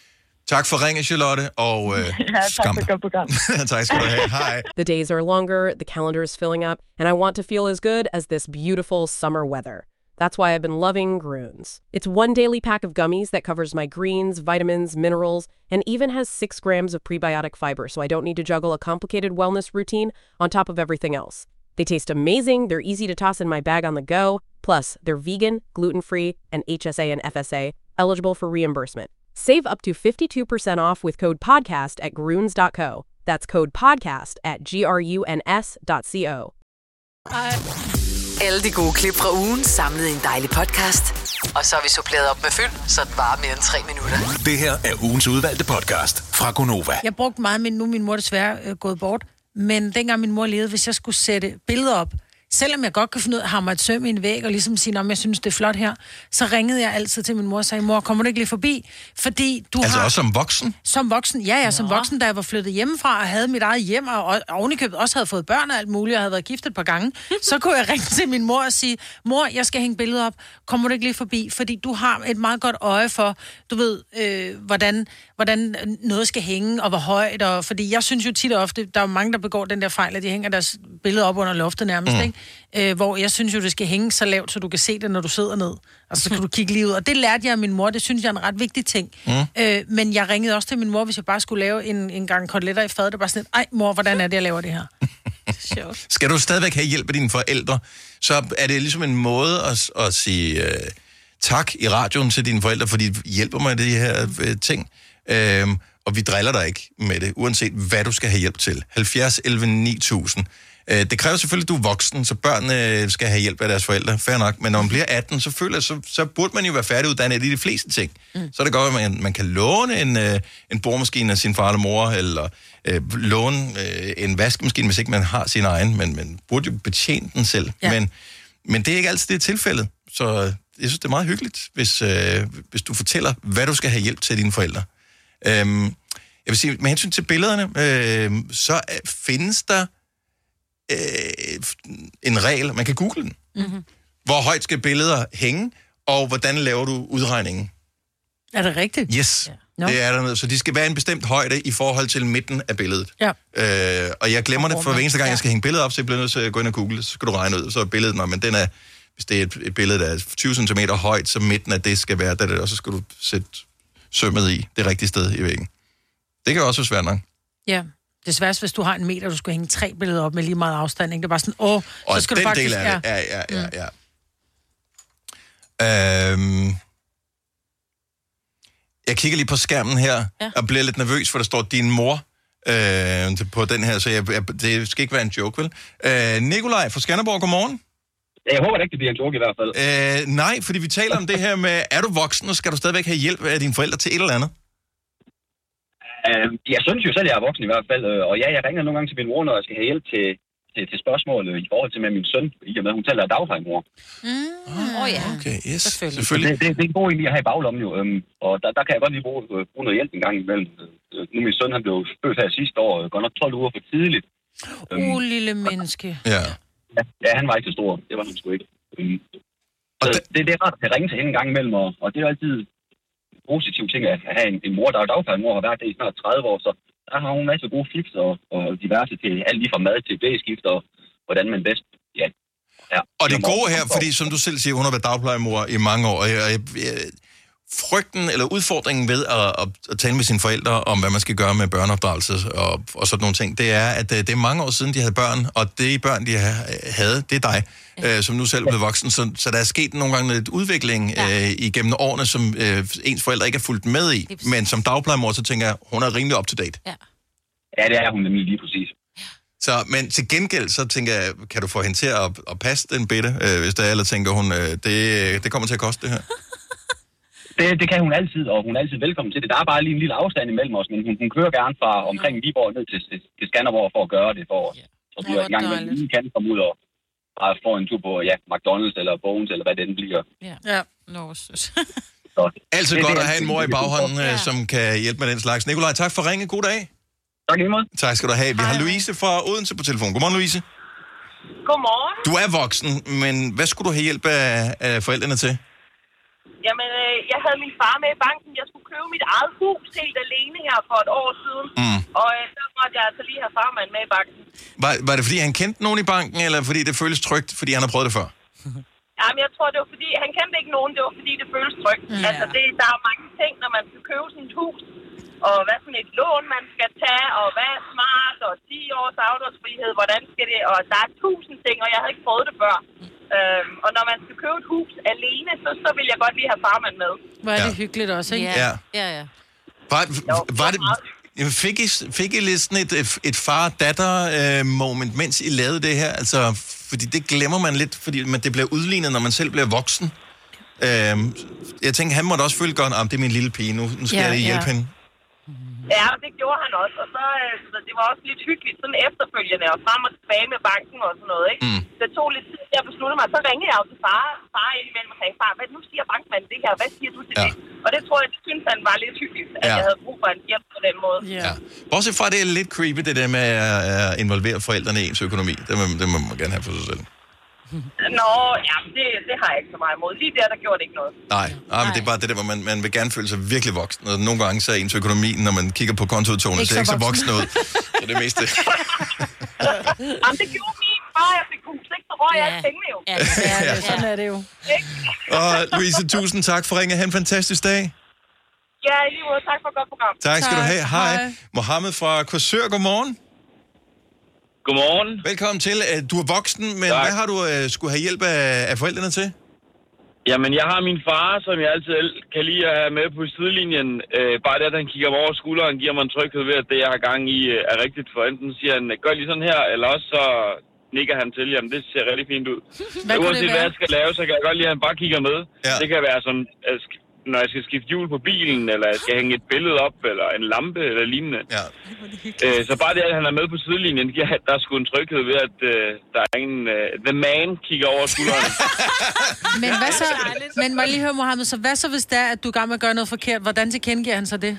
Tak for ringe, Charlotte, og øh, ja, skam dig. Tak skal du have. Hej. The days are longer, the calendar is filling up, and I want to feel as good as this beautiful summer weather. That's why I've been loving Grüns. It's one daily pack of gummies that covers my greens, vitamins, minerals, and even has six grams of prebiotic fiber, so I don't need to juggle a complicated wellness routine on top of everything else. They taste amazing, they're easy to toss in my bag on the go, plus they're vegan, gluten-free, and H S A and F S A, eligible for reimbursement. Save up to fifty-two percent off with code podcast at gruns dot co. That's code podcast at G R U N S dot co. Alle de gode klip fra ugen samlet i en dejlig podcast. Og så har vi suppleret op med fyld, så det varer mere end tre minutter. Det her er ugens udvalgte podcast fra Gonova. Jeg brugte meget, men nu er min mor desværre øh, gået bort. Men dengang min mor levede, hvis jeg skulle sætte billeder op, selvom jeg godt kan finde ud af at hamre et søm i en væg, og ligesom sige, om jeg synes, det er flot her, så ringede jeg altid til min mor og sagde, mor, kommer du ikke lige forbi? Fordi du altså har... også som voksen? Som voksen, ja, ja, som Nå. voksen, da jeg var flyttet hjemmefra og havde mit eget hjem, og ovenikøbet også havde fået børn og alt muligt, og havde været gift et par gange, så kunne jeg ringe til min mor og sige, mor, jeg skal hænge billeder op, kommer du ikke lige forbi? Fordi du har et meget godt øje for, du ved, øh, hvordan, hvordan noget skal hænge, og hvor højt, og fordi jeg synes jo tit og ofte, der er mange, der begår den der fejl, at de hænger deres billeder op under loftet nærmest, mm. ikke? Øh, hvor jeg synes jo, det skal hænge så lavt, så du kan se det, når du sidder ned. Altså, så kan du kigge lige ud. Og det lærte jeg af min mor. Det synes jeg er en ret vigtig ting. Mm. Øh, men jeg ringede også til min mor, hvis jeg bare skulle lave en, en gang koteletter i fad. Det var sådan lidt, ej mor, hvordan er det, jeg laver det her? Sjovt. Skal du stadigvæk have hjælp af dine forældre, så er det ligesom en måde at, at sige øh, tak i radioen til dine forældre, fordi de hjælper mig i de her øh, ting. Øh, og vi driller dig ikke med det, uanset hvad du skal have hjælp til. halvfjerds elleve ni tusind. Det kræver selvfølgelig, at du er voksen, så børnene skal have hjælp af deres forældre. Fair nok. Men når man bliver atten, så føler jeg, så, så burde man jo være færdiguddannet i de fleste ting. Mm. Så er det godt, at man, man kan låne en, øh, en boremaskine af sin far eller mor, eller øh, låne øh, en vaskemaskine, hvis ikke man har sin egen, men man burde jo betjene den selv. Ja. Men, men det er ikke altid det tilfældet. Så jeg synes, det er meget hyggeligt, hvis, øh, hvis du fortæller, hvad du skal have hjælp til dine forældre. Øhm, jeg vil sige, med hensyn til billederne, øh, så findes der en regel, man kan google den. Mm-hmm. Hvor højt skal billeder hænge, og hvordan laver du udregningen? Er det rigtigt? Yes, ja. no. Det er der. Så de skal være en bestemt højde i forhold til midten af billedet. Ja. Øh, og jeg glemmer det for hver eneste gang, jeg skal hænge billedet op, så jeg bliver nødt til at gå ind og google, så skal du regne ud. Så er billedet, når, men den er, hvis det er et, et billede, der er tyve centimeter højt, så midten af det skal være der, og så skal du sætte sømmet i det rigtige sted i væggen. Det kan også være svært nok. Ja. Det er svært, hvis du har en meter, du skal hænge tre billeder op med lige meget afstand, ikke? Det er bare sådan, åh, og så skal den du faktisk... del af det, ja, ja, ja, ja. ja. Øhm, jeg kigger lige på skærmen her, ja. og bliver lidt nervøs, for der står din mor øh, på den her, så jeg, jeg, det skal ikke være en joke, vel? Øh, Nikolaj fra Skanderborg, godmorgen. Jeg håber det ikke, det bliver en joke i hvert fald. Øh, nej, fordi vi taler om det her med, er du voksen, og skal du stadigvæk have hjælp af dine forældre til et eller andet? Uh, jeg synes jo selv, jeg er voksen i hvert fald, uh, og ja, jeg ringer nogle gange til min mor, når jeg skal have hjælp til, til, til spørgsmål uh, i forhold til med min søn, i og med, at hun taler dagplejemor. Åh mm. oh, ja, okay, yes. selvfølgelig. selvfølgelig. Det, det, det er en god idé at have i baglommen jo, um, og der, der kan jeg godt lige bruge, uh, bruge noget hjælp en gang imellem. Uh, nu min søn, han blev født her sidste år, uh, godt nok tolv uger for tidligt. Åh, um, oh, lille menneske. Ja. ja. Ja, han var ikke så stor. Det var han sgu ikke. Um, så det, det er rart at ringe til hende en gang imellem, og, og det er altid positive ting at have en, en mor, der er dagplejemor, har været det i snart tredive år, så der har hun en masse gode fix og, og diverse til alt lige fra mad til blæskift og hvordan man bedst, ja. ja. Og det gode her, fordi som du selv siger, hun har været dagplejemor i mange år, og jeg, jeg, jeg, frygten eller udfordringen ved at, at, at tale med sine forældre om, hvad man skal gøre med børneopdragelse og, og sådan nogle ting, det er, at det er mange år siden, de havde børn, og det børn, de havde, det er dig, ja. øh, som nu selv er blevet voksen. Så, så der er sket nogle gange lidt udvikling ja. øh, igennem årene, som øh, ens forældre ikke er fulgt med i. Men som dagplejemor, så tænker jeg, hun er rimelig up to date. Ja, ja det er hun nemlig lige præcis. Så, men til gengæld, så tænker jeg, kan du få hende til at, at passe den bitte, øh, hvis der er, eller tænker hun, øh, det, det kommer til at koste det her? Det, det kan hun altid, og hun er altid velkommen til det. Der er bare lige en lille afstand imellem os, men hun, hun kører gerne fra omkring Viborg ned til, til, til Skanderborg for at gøre det for os. Så vi er i gang med, at vi kan komme ud og bare få en tur på ja, McDonald's eller Bones, eller hvad det end bliver. Ja, ja. Nå, så, altid det, godt det, at have en mor i baghånden, ja. som kan hjælpe med den slags. Nikolaj, tak for ringe. God dag. Tak lige måde. Tak skal du have. Vi har Louise fra Odense på telefon. Godmorgen, Louise. Godmorgen. Du er voksen, men hvad skulle du have hjælp af, af forældrene til? Jamen, øh, jeg havde min far med i banken. Jeg skulle købe mit eget hus helt alene her for et år siden. Mm. Og øh, så måtte jeg altså lige have farmand med i banken. Var, var det fordi, han kendte nogen i banken, eller fordi det føles trygt, fordi han har prøvet det før? Jamen, jeg tror, det var fordi, han kendte ikke nogen. Det var fordi, det føles trygt. Yeah. Altså, det, der er mange ting, når man skal købe sådan et hus. Og hvad sådan et lån, man skal tage, og hvad er smart, og ti års afdragsfrihed, hvordan skal det... Og der er tusind ting, og jeg havde ikke prøvet det før. Øhm, og når man skal købe et hus alene, så, så vil jeg godt lige have farmand med. Hvor er det ja. hyggeligt også, ikke? Ja. Ja, ja. Var, jo, var det... Fik I, fik I lidt sådan et, et far-datter-moment, mens I lavede det her? Altså, fordi det glemmer man lidt, fordi man, det bliver udlignet, når man selv bliver voksen. Øhm, jeg tænker, han måtte også føle godt, at det er min lille pige, nu, nu skal ja, jeg hjælpe ja. hende. Ja, det gjorde han også, og så, så det var også lidt hyggeligt, sådan efterfølgende, og frem og tilbage med banken og sådan noget, ikke? Mm. Det tog lidt tid, jeg besluttede mig, så ringede jeg jo til far, far indimellem og sagde, far, hvad nu siger bankmanden det her, hvad siger du til ja. det? Og det tror jeg, det synes han var lidt hyggeligt, at ja. jeg havde brug for en hjælp på den måde. Ja. Ja. Bortset fra, det er lidt creepy, det der med at involvere forældrene i ens økonomi. Det må, det må man gerne have for sig selv. Nå, jamen det, det har jeg ikke så meget imod. Lige der, der gjorde det ikke noget. Nej, ah, men det er bare det der, hvor man, man vil gerne føle sig virkelig voksen. Og nogle gange så er ens økonomi, når man kigger på kontoudtogene, ser ikke så voksen ud. Så det meste. Jamen det gjorde min far, jeg fik hus, ikke? Så røg jeg alle pengene jo. Ja, ja, sådan er det jo. Og Louise, tusind tak for ringe. Ha' en fantastisk dag. Ja, i lige måde. Tak for et godt program. Tak skal tak. du have. Hej. Hej. Mohammed fra Korsør, godmorgen. Godmorgen. Velkommen til. Du er voksen, men tak. Hvad har du uh, skulle have hjælp af, af forældrene til? Jamen, jeg har min far, som jeg altid kan lide at have med på sidelinjen. Uh, bare det, at han kigger over skulderen, giver mig en tryghed ved, at det, jeg har gang i, uh, er rigtigt. For enten siger han, gør lige sådan her, eller også så nikker han til. Jamen, det ser rigtig fint ud. Hvad uanset hvad jeg skal lave, så kan jeg godt lide, at han bare kigger med. Ja. Det kan være sådan... Uh, når jeg skal skifte hjul på bilen, eller jeg skal hænge et billede op, eller en lampe, eller lignende. Ja. Øh, så bare det, at han er med på sidelinjen, der er sgu en tryghed ved, at øh, der er ingen... Øh, the man kigger over skulderen. Men hvad så... Men må jeg lige høre, Mohammed, så hvad så, hvis det er, at du er gang med at gøre noget forkert? Hvordan tilkendegiver han så det?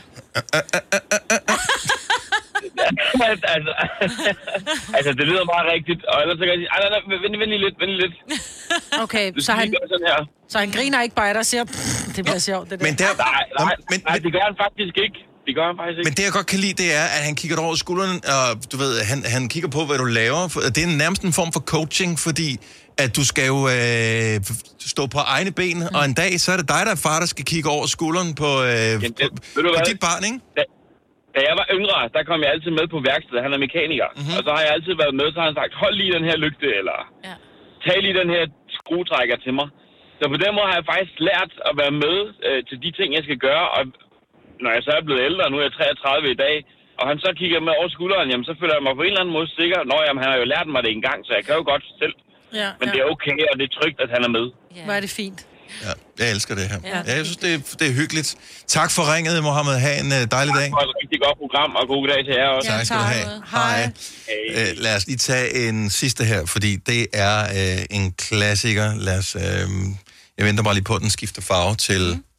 altså, altså, det lyder meget rigtigt. Og ellers så kan jeg sige, nej, nej, vent, vent lige lidt, vent lige lidt. Okay, så han, så han griner ikke bare, der siger, det bliver sjovt, det der. Men der, nej, nej, men, nej, det gør han faktisk ikke. Det gør han faktisk ikke. Men det, jeg godt kan lide, det er, at han kigger over skulderen, og du ved, han, han kigger på, hvad du laver. Det er nærmest en form for coaching, fordi at du skal jo øh, stå på egne ben, mm. og en dag, så er det dig, der er far, der skal kigge over skulderen på, øh, Jamen, det, på, på dit barn, ikke? Da, da jeg var yngre, der kom jeg altid med på værkstedet. Han er mekaniker. Mm-hmm. Og så har jeg altid været med, så har han sagt, hold lige den her lygte, eller ja. tag lige den her skruetrækker til mig. Så på den måde har jeg faktisk lært at være med øh, til de ting, jeg skal gøre. Og når jeg så er blevet ældre, nu er jeg treogtredive i dag, og han så kigger med over skulderen, jamen så føler jeg mig på en eller anden måde sikker. Nå, jamen han har jo lært mig det engang, så jeg kan jo godt selv. Ja, Men ja. det er okay, og det er trygt, at han er med. Ja. Hvor er det fint. Ja, jeg elsker det her. Ja. Ja, jeg synes, det er, det er hyggeligt. Tak for ringet, Mohammed. Ha' en uh, dejlig dag. Tak for et rigtig godt program, og god dag til jer også. Ja, tak skal du have. Hej. Hej. Uh, lad os lige tage en sidste her, fordi det er uh, en klassiker. Lad os, uh, jeg venter bare lige på, at den skifter farve til mm.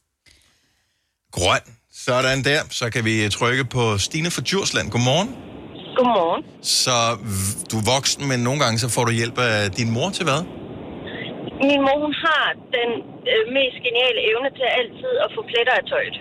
grøn. Sådan der. Så kan vi trykke på Stine fra Djursland. Godmorgen. Godmorgen. Så du er voksen, men nogle gange så får du hjælp af din mor til hvad? Min mor, hun har den øh, mest geniale evne til altid at få pletter af tøjet.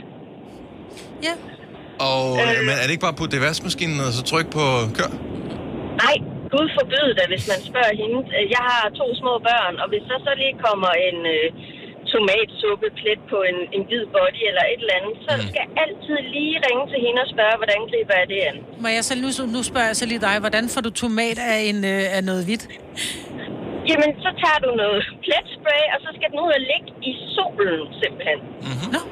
Ja. Og Øh. men er det ikke bare på det vaskemaskinen, og så tryk på kør? Nej, Gud forbyde det, hvis man spørger hende. Jeg har to små børn, og hvis der så lige kommer en øh, tomatsuppeplet på en, en hvid body eller et eller andet, så mm. skal jeg altid lige ringe til hende og spørge, hvordan griber jeg det an. Må jeg så, nu, nu spørger jeg så lige dig, hvordan får du tomat af, en, øh, af noget hvidt? Jamen, så tager du noget pletspray, og så skal den ud og ligge i solen, simpelthen. Mm-hmm. Nå.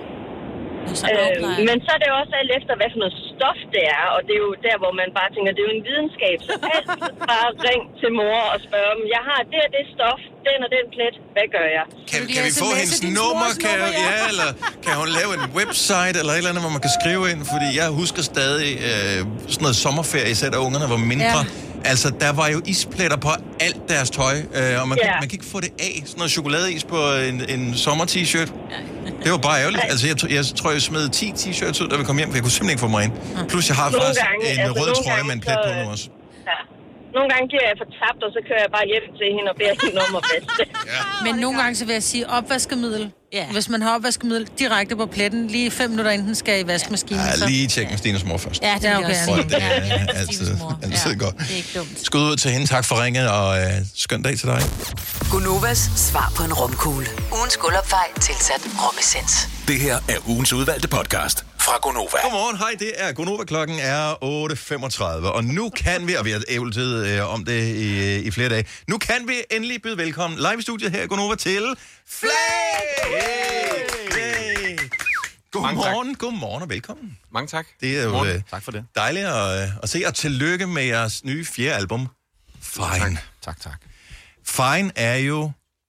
Øh, men så er det jo også alt efter, hvad for noget stof det er, og det er jo der, hvor man bare tænker, det er jo en videnskab, så altid bare ring til mor og spørg dem, jeg har det og det stof, den og den plet, hvad gør jeg? Kan, kan vi få hendes nummer, kan, nummer ja. Ja, eller kan hun lave en website eller et eller andet, hvor man kan skrive ind, fordi jeg husker stadig øh, sådan noget sommerferie, især da ungerne var mindre. Ja. Altså, der var jo ispletter på alt deres tøj, øh, og man, yeah. kan, man kan ikke få det af. Sådan noget chokoladeis på en, en sommer-t-shirt. Det var bare ærgerligt. Altså, jeg, jeg tror, jeg smed ti t-shirts ud, da vi kom hjem, for jeg kunne simpelthen ikke få mig ind. Plus, jeg har nogle faktisk gange, en altså, rød trøje gange, med en plet på nu også. Ja. Nogle gange giver jeg for tabt, og så kører jeg bare hjem til hende og beder hende om at vaske. Ja. Men nogle gange så vil jeg sige opvaskemiddel. Ja. Hvis man har opvaskemiddel direkte på pletten, lige fem minutter inden den skal i vaskemaskinen. Ja, lige tjek med Stines mor først. Ja, det er okay. Og det er altid, altid ja, godt. Det er ikke dumt. Skud ud til hende. Tak for ringet, og øh, skøn dag til dig. Gunovas svar på en romkugle. Ugens guldopfej tilsat romessens. Det her er ugens udvalgte podcast fra Gonova. Godmorgen, hej, det er Gonova. Klokken er otte femogtredive, og nu kan vi, og vi har ævletid øh, om det i, i flere dage, nu kan vi endelig byde velkommen live i studiet her i Gonova til Flag! Hey! Hey! Godmorgen, godmorgen og velkommen. Mange tak. Det er jo Morgen. øh, tak for det. dejligt at, at se, og tillykke med jeres nye fjerde album, Fine. Tak, tak. Fine er jo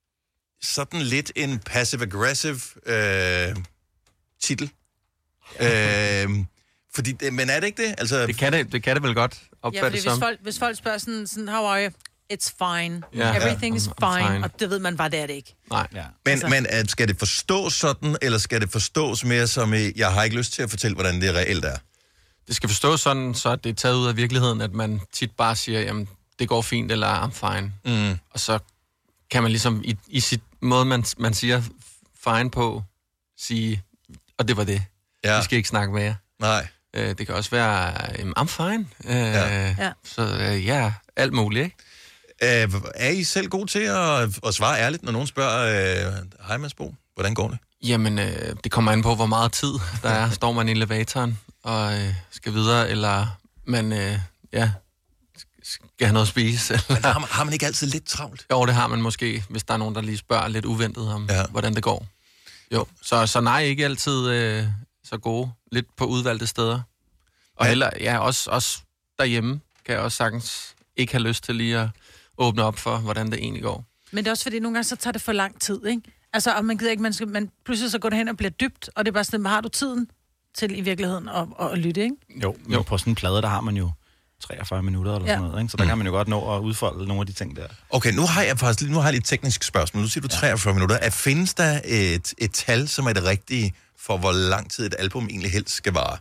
sådan lidt en passive-aggressive øh, titel. øh, fordi det, men er det ikke det? Altså, det, kan det, det kan det vel godt opfattes ja, fordi som. Hvis folk, hvis folk spørger sådan, sådan, how are you? It's fine. Ja. Everything is Ja, fine. fine. Og det ved man bare, det er det ikke. Nej. Ja. Men, altså. men at, skal det forstås sådan, eller skal det forstås mere som, i, jeg har ikke lyst til at fortælle, hvordan det reelt er? Det skal forstås sådan, så det er taget ud af virkeligheden, at man tit bare siger, jamen, det går fint, eller I'm fine. Mm. Og så kan man ligesom i, i sit måde, man, man siger fine på, sige, og det var det. Ja. Vi skal ikke snakke mere. Nej. Øh, det kan også være, I'm fine. Øh, Ja. Ja. Så øh, ja, alt muligt, ikke? Øh, er I selv gode til at, at svare ærligt, når nogen spørger, øh, hej Mads Bo, hvordan går det? Jamen, øh, det kommer an på, hvor meget tid der er. Står man i elevatoren og øh, skal videre, eller man øh, ja, skal have noget at spise. Eller... Men har man, har man ikke altid lidt travlt? Jo, det har man måske, hvis der er nogen, der lige spørger lidt uventet om, ja. hvordan det går. Jo, så, så nej, ikke altid øh, så gode. Lidt på udvalgte steder. Og heller, ja, også, også derhjemme kan jeg også sagtens ikke have lyst til lige at åbne op for, hvordan det egentlig går. Men det er også fordi, nogle gange så tager det for lang tid, ikke? Altså, og man gider ikke, man, skal, man pludselig så går det hen og bliver dybt, og det er bare sådan, har du tiden til i virkeligheden at, at, at lytte, ikke? Jo, jo, på sådan en plade, der har man jo treogfyrre minutter eller ja. sådan noget, ikke? Så der kan man jo godt nå at udfolde nogle af de ting der. Okay, nu har jeg faktisk nu har jeg et teknisk spørgsmål. Nu siger du treogfyrre ja. minutter. Er, findes der et, et tal, som er det rigtige for, hvor lang tid et album egentlig helst skal vare?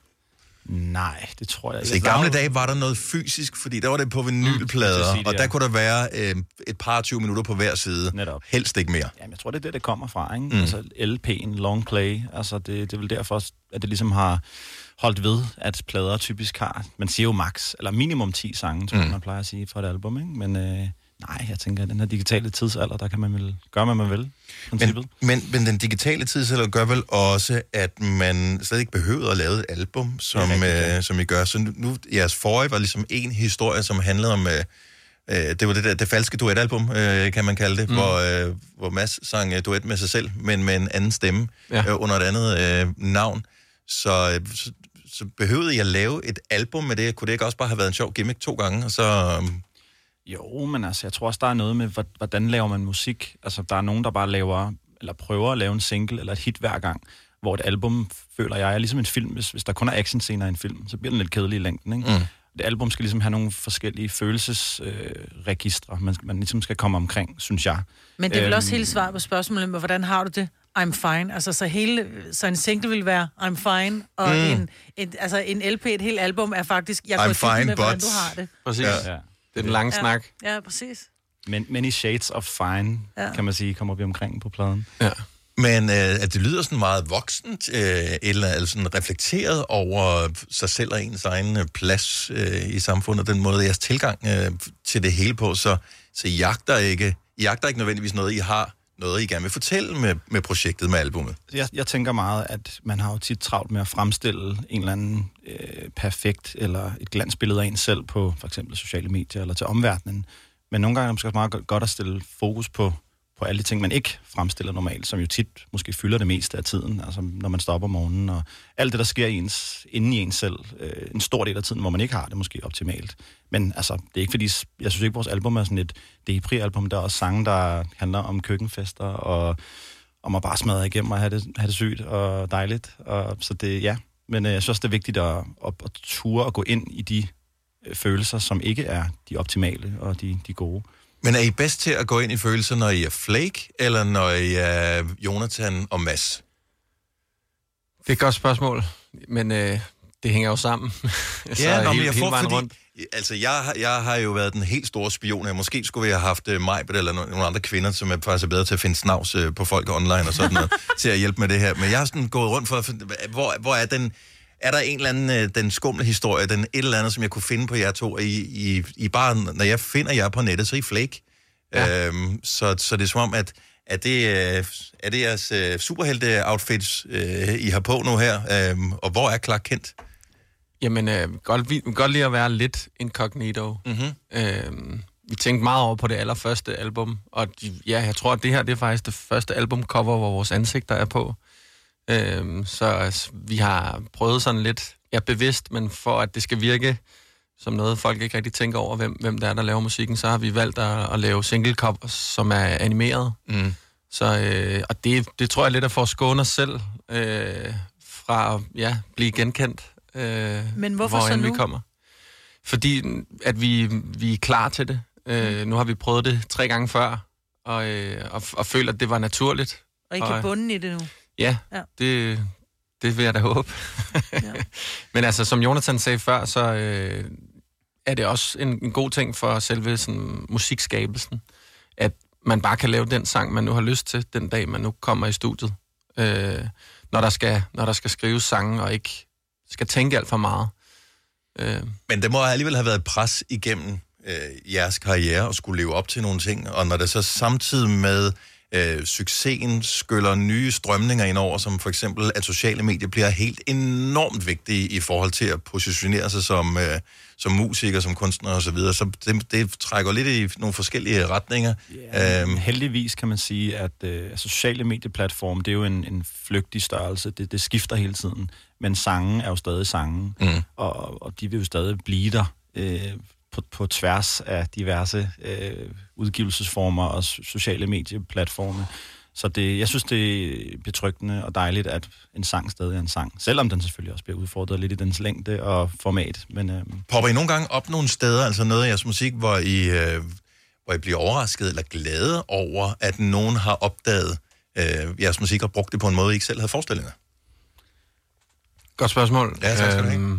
Nej, det tror jeg ikke. Altså, i gamle dage var der noget fysisk, fordi der var det på vinylplader, mm, og der ja. kunne der være øh, et par tyve minutter på hver side. Netop. Helst ikke mere. Jamen, jeg tror, det er det, det kommer fra, ikke? Mm. Altså, L P'en, long play, altså, det, det er vel derfor, at det ligesom har holdt ved, at plader typisk har, man siger jo max, eller minimum ti sange, tror jeg, mm. man plejer at sige fra et album, ikke? Men øh, nej, jeg tænker, at den her digitale tidsalder, der kan man vel gøre, hvad man vil. Men, men, men den digitale tidsalder gør vel også, at man slet ikke behøver at lave et album, som, ja, øh, som I gør. Så nu, nu, jeres forrige var ligesom en historie, som handlede om, øh, øh, det var det der, det falske duetalbum, øh, kan man kalde det, mm. hvor, øh, hvor Mads sang øh, duet med sig selv, men med en anden stemme, ja. øh, under et andet øh, navn. Så, øh, så, så behøvede I at lave et album med det. Kunne det ikke også bare have været en sjov gimmick to gange, og så... Øh, Jo, men altså, jeg tror også, der er noget med, hvordan laver man musik? Altså, der er nogen, der bare laver eller prøver at lave en single eller et hit hver gang, hvor et album, føler jeg, er ligesom en film. Hvis, hvis der kun er actionscener i en film, så bliver den lidt kedelig i længden, ikke? Mm. Det album skal ligesom have nogle forskellige følelsesregistre, øh, man, man ligesom skal komme omkring, synes jeg. Men det er vel øhm, også hele svaret på spørgsmålet, men hvordan har du det? I'm fine. Altså, så, hele, så en single vil være I'm fine, og mm. en, en, altså, en L P, et helt album er faktisk, jeg går fine, med, hvordan du har det. Præcis. Ja. Det er den lange ja. snak. Ja, præcis. Men many shades of fine, ja. kan man sige, kommer vi omkring på pladen. Ja. Men øh, at det lyder sådan meget voksent, øh, eller altså sådan reflekteret over sig selv og ens egen øh, plads øh, i samfundet, den måde, jeres tilgang øh, til det hele på, så, så I jagter ikke, I jagter ikke nødvendigvis noget, I har, noget, I gerne vil fortælle med, med projektet, med albumet. Jeg, jeg tænker meget, at man har jo tit travlt med at fremstille en eller anden øh, perfekt, eller et glansbillede af en selv på for eksempel sociale medier, eller til omverdenen. Men nogle gange er det måske meget godt at stille fokus på på alle de ting, man ikke fremstiller normalt, som jo tit måske fylder det meste af tiden, altså når man stopper om morgenen, og alt det, der sker i ens, inde i en selv, øh, en stor del af tiden, hvor man ikke har det måske optimalt. Men altså, det er ikke fordi, jeg synes ikke, vores album er sådan et depri-album, der er også sange, der handler om køkkenfester, og om at bare smadre igennem og have det, have det sygt og dejligt. Og, så det, ja, men øh, jeg synes også, det er vigtigt at, at, at ture og gå ind i de øh, følelser, som ikke er de optimale og de, de gode. Men er I bedst til at gå ind i følelser, når I er Flake, eller når I er Jonathan og Mads? Det er et godt spørgsmål, men øh, det hænger jo sammen. Så ja, nå, hele, jeg får, fordi, rundt. Altså, jeg, jeg har jo været den helt store spion her. Måske skulle vi have haft uh, Majbet eller nogle andre kvinder, som er faktisk bedre til at finde snavs uh, på folk online og sådan noget, til at hjælpe med det her. Men jeg har sådan gået rundt for at finde, hvor, hvor er den... Er der en eller anden, den skumle historie, den et eller andet, som jeg kunne finde på jer to, I, I, I bare, når jeg finder jer på nettet, så er I Flake. Ja. Øhm, så, så det er som om, at, at det, er det jeres uh, superhelte-outfits, uh, I har på nu her, um, og hvor er Clark Kent? Jamen, øh, godt, vi kan godt lide at være lidt incognito. Mm-hmm. Øhm, vi tænkte meget over på det allerførste album, og de, ja, jeg tror, at det her det er faktisk det første albumcover, hvor vores ansigter er på. Øhm, så altså, vi har prøvet sådan lidt, ja, bevidst, men for at det skal virke som noget, folk ikke rigtig tænker over, hvem, hvem der er, der laver musikken, så har vi valgt at, at lave single covers, som er animeret. Mm. Så, øh, og det, det tror jeg lidt at få skåne os selv øh, fra at ja, blive genkendt, øh, men hvorfor så vi nu? kommer. Fordi at vi, vi er klar til det. Øh, nu har vi prøvet det tre gange før, og, øh, og, og føler, at det var naturligt. Og I kan og, bunde i det nu? Ja, ja. Det, det vil jeg da håbe. Ja. Men altså, som Jonathan sagde før, så øh, er det også en, en god ting for selve sådan, musikskabelsen, at man bare kan lave den sang, man nu har lyst til, den dag, man nu kommer i studiet. Øh, når, der skal, når der skal skrives sange, og ikke skal tænke alt for meget. Øh. Men det må alligevel have været et pres igennem øh, jeres karriere, at skulle leve op til nogle ting, og når det så samtidig med Øh, succesen skyller nye strømninger ind over, som for eksempel, at sociale medier bliver helt enormt vigtige i forhold til at positionere sig som, øh, som musiker, som kunstner og så videre. Så det, det trækker lidt i nogle forskellige retninger. Yeah, øhm. Heldigvis kan man sige, at øh, altså, sociale medieplatform, det er jo en, en flygtig størrelse. Det, det skifter hele tiden. Men sangen er jo stadig sangen, mm. og, og de vil jo stadig blive der. Øh, På, på tværs af diverse øh, udgivelsesformer og sociale medieplatforme. Så det, jeg synes, det er betryggende og dejligt, at en sang stadig er en sang. Selvom den selvfølgelig også bliver udfordret lidt i dens længde og format. Men, øh... Popper I nogle gange op nogle steder, altså noget af jeres musik, hvor I, øh, hvor I bliver overrasket eller glade over, at nogen har opdaget øh, jeres musik og brugt det på en måde, I ikke selv havde forestillet jer? Godt spørgsmål. Ja, tak skal du have.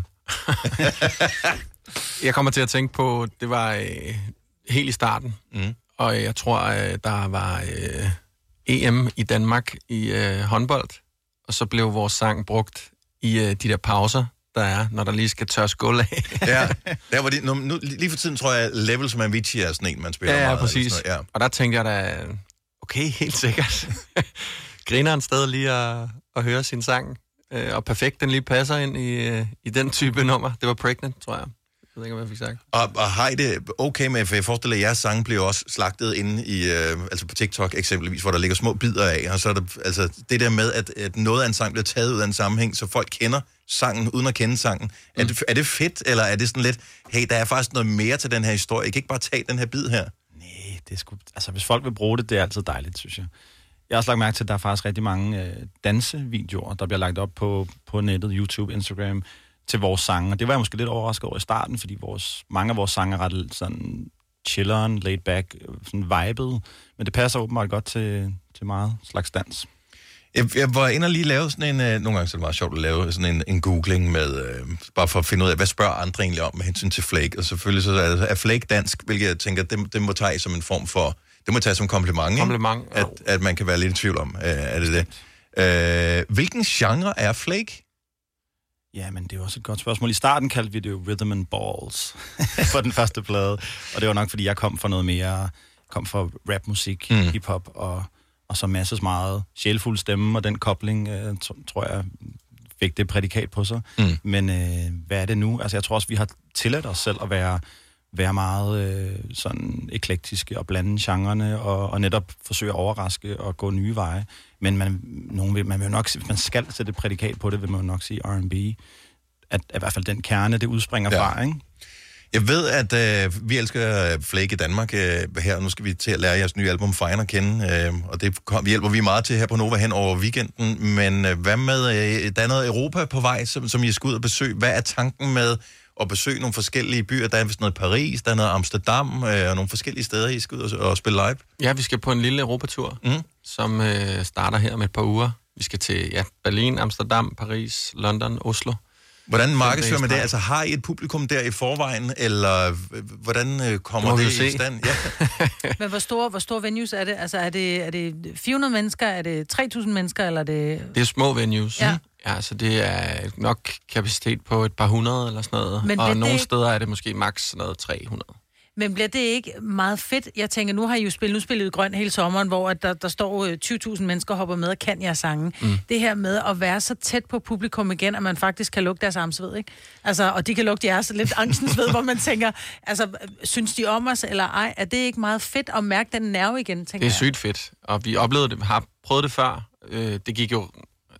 Jeg kommer til at tænke på, det var øh, helt i starten, mm. og jeg tror, øh, der var øh, E M i Danmark i øh, håndbold, og så blev vores sang brugt i øh, de der pauser, der er, når der lige skal tørres gulv af. Ja, der var det, nu, nu, lige for tiden tror jeg, Level som Avicii er sådan en, man spiller ja, ja, meget. Præcis. Ja, præcis. Og der tænkte jeg da, okay, helt sikkert. Griner en sted lige at, at høre sin sang, øh, og perfekt, den lige passer ind i, øh, i den type nummer. Det var Pregnant, tror jeg. Jeg ved ikke, hvad jeg fik sagt. Og, og har I det okay med, for jeg forestiller, at jeres sange bliver også slagtet inde i, øh, altså på TikTok eksempelvis, hvor der ligger små bidder af, og så er det, altså det der med, at, at noget af en sang bliver taget ud af en sammenhæng, så folk kender sangen, uden at kende sangen. Mm. Er, det, er det fedt, eller er det sådan lidt, hey, der er faktisk noget mere til den her historie, jeg kan ikke bare tage den her bid her? Nej, det er sgu, altså hvis folk vil bruge det, det er altid dejligt, synes jeg. Jeg har også lagt mærke til, at der er faktisk rigtig mange øh, dansevideoer, der bliver lagt op på, på nettet, YouTube, Instagram, til vores sange. Og det var jeg måske lidt overrasket over i starten, fordi vores, mange af vores sange er ret sådan chilleren, laid back, sådan vibet. Men det passer åbenbart godt til, til meget slags dans. Jeg, jeg var inde og lige lave sådan en... Øh, nogle gange så er det meget sjovt at lave sådan en, en googling med... Øh, bare for at finde ud af, hvad spørger andre egentlig om med hensyn til Flake. Og selvfølgelig så er, er Flake dansk, hvilket jeg tænker, det, det må tage som en form for... Det må tage som kompliment, kompliment at, at man kan være lidt i tvivl om, øh, er det det. Øh, hvilken genre er Flake? Ja, men det er også et godt spørgsmål. I starten kaldte vi det jo Rhythm and Balls for den første plade. Og det var nok, fordi jeg kom fra noget mere... kom fra rapmusik, mm. hiphop og... og så masses meget sjælfuld stemme, og den kobling, øh, tror jeg, fik det prædikat på sig. Mm. Men øh, hvad er det nu? Altså, jeg tror også, vi har tilladt os selv at være, være meget øh, sådan eklektiske og blande genrerne, og, og netop forsøge at overraske og gå nye veje. Men man, nogen vil, man vil nok, hvis man skal sætte et prædikat på det, vil man nok sige R and B. At, at i hvert fald den kerne, det udspringer ja. fra, ikke? Jeg ved, at øh, vi elsker Flake i Danmark øh, her, og nu skal vi til at lære jeres nye album Fine at kende, øh, og det kom, hjælper vi meget til her på Nova hen over weekenden, men øh, hvad med, øh, der er noget Europa på vej, som, som I skal ud og besøge. Hvad er tanken med at besøge nogle forskellige byer? Der er vist noget Paris, der er noget Amsterdam, øh, og nogle forskellige steder, I skal ud og, og spille live? Ja, vi skal på en lille Europatur, mm. som øh, starter her om et par uger. Vi skal til ja, Berlin, Amsterdam, Paris, London, Oslo. Hvordan markedsfører man det? Altså, har I et publikum der i forvejen, eller hvordan kommer det, det i stand? Ja. Men hvor store, hvor store venues er det? Altså, er det, er det fire hundrede mennesker? Er det tre tusind mennesker? Eller er det... det er små venues. Ja. Ja, så det er nok kapacitet på et par hundrede eller sådan noget. Men og nogle det... steder er det måske maks sådan noget tre hundrede. Men bliver det ikke meget fedt? Jeg tænker, nu har I jo spillet, nu spillet Grøn hele sommeren, hvor der, der står tyve tusind mennesker hopper med og kan jeres sange. Mm. Det her med at være så tæt på publikum igen, at man faktisk kan lugte deres armsved, ikke? Altså, og de kan lugte jeres lidt angstens ved, hvor man tænker, altså, synes de om os, eller ej? Er det ikke meget fedt at mærke den nerve igen, tænker jeg? Det er sygt fedt, og vi oplevede det, har prøvet det før. Det gik jo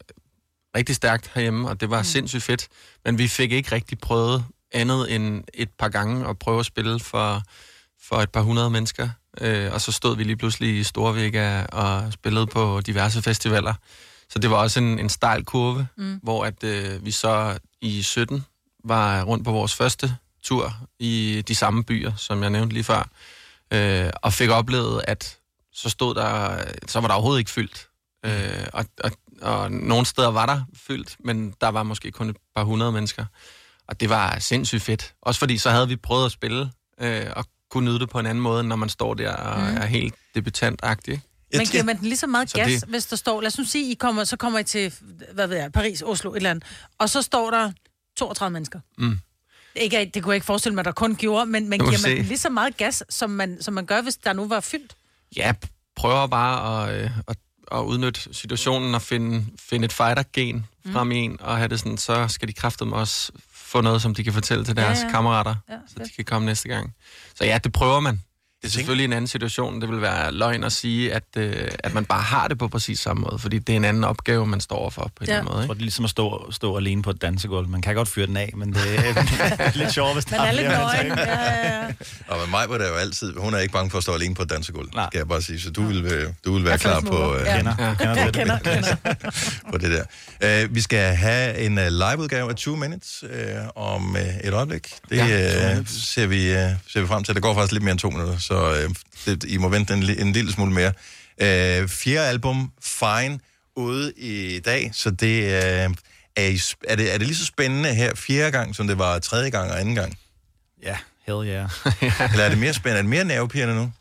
rigtig stærkt herhjemme, og det var mm. sindssygt fedt, men vi fik ikke rigtig prøvet andet end et par gange at prøve at spille for, for et par hundrede mennesker. Øh, og så stod vi lige pludselig i Storvega og spillede på diverse festivaler. Så det var også en, en stejl kurve, mm. hvor at, øh, vi så i sytten var rundt på vores første tur i de samme byer, som jeg nævnte lige før. Øh, og fik oplevet, at så stod der, så var der overhovedet ikke fyldt. Øh, og, og, og nogle steder var der fyldt, men der var måske kun et par hundrede mennesker. Og det var sindssygt fedt. Også fordi så havde vi prøvet at spille, øh, og kunne nyde det på en anden måde, når man står der og mm. er helt debutantagtig. Men giver man den lige så meget så gas, det... hvis der står, lad os nu sige, I kommer, så kommer I til, hvad ved jeg, Paris, Oslo, et eller andet, og så står der toogtredive mennesker. Mm. Ikke, det kunne jeg ikke forestille mig, at der kun gjorde, men, men giver man se. den lige så meget gas, som man, som man gør, hvis der nu var fyldt? Ja, prøver bare at, øh, at, at udnytte situationen og finde, finde et fighter-gen mm. frem i en, og have det sådan, så skal de kraftedeme også få noget, som de kan fortælle til deres ja, ja. kammerater, ja, så de kan komme næste gang. Så ja, det prøver man. Det er selvfølgelig en anden situation. Det vil være løgn at sige, at, øh, at man bare har det på præcis samme måde, fordi det er en anden opgave, man står for på en ja. eller anden måde. Ikke? Jeg tror, det er ligesom at stå, stå alene på et dansegulv. Man kan godt fyre den af, men det er lidt sjovt, hvis der er lidt nøgen. Ja, ja. Og med mig var det jo altid, hun er ikke bange for at stå alene på et dansegulv, Nej. Skal jeg bare sige. Så du vil, du vil være klar på, øh, ja. kender. Ja. Kender, kender, kender. på det der. Uh, vi skal have en uh, liveudgave af Two Minutes uh, om uh, et øjeblik. Det ja, uh, ser, vi, uh, ser vi frem til. Det går faktisk lidt mere end to minutter, så... Uh, Det, I må vente en, en lille smule mere. Øh, fjerde album, Fine, ude i dag, så det øh, er, I, er, det, er det lige så spændende her fjerde gang, som det var tredje gang og anden gang? Ja, hell yeah. Eller er det mere spændende? Er det mere nervepirrende nu?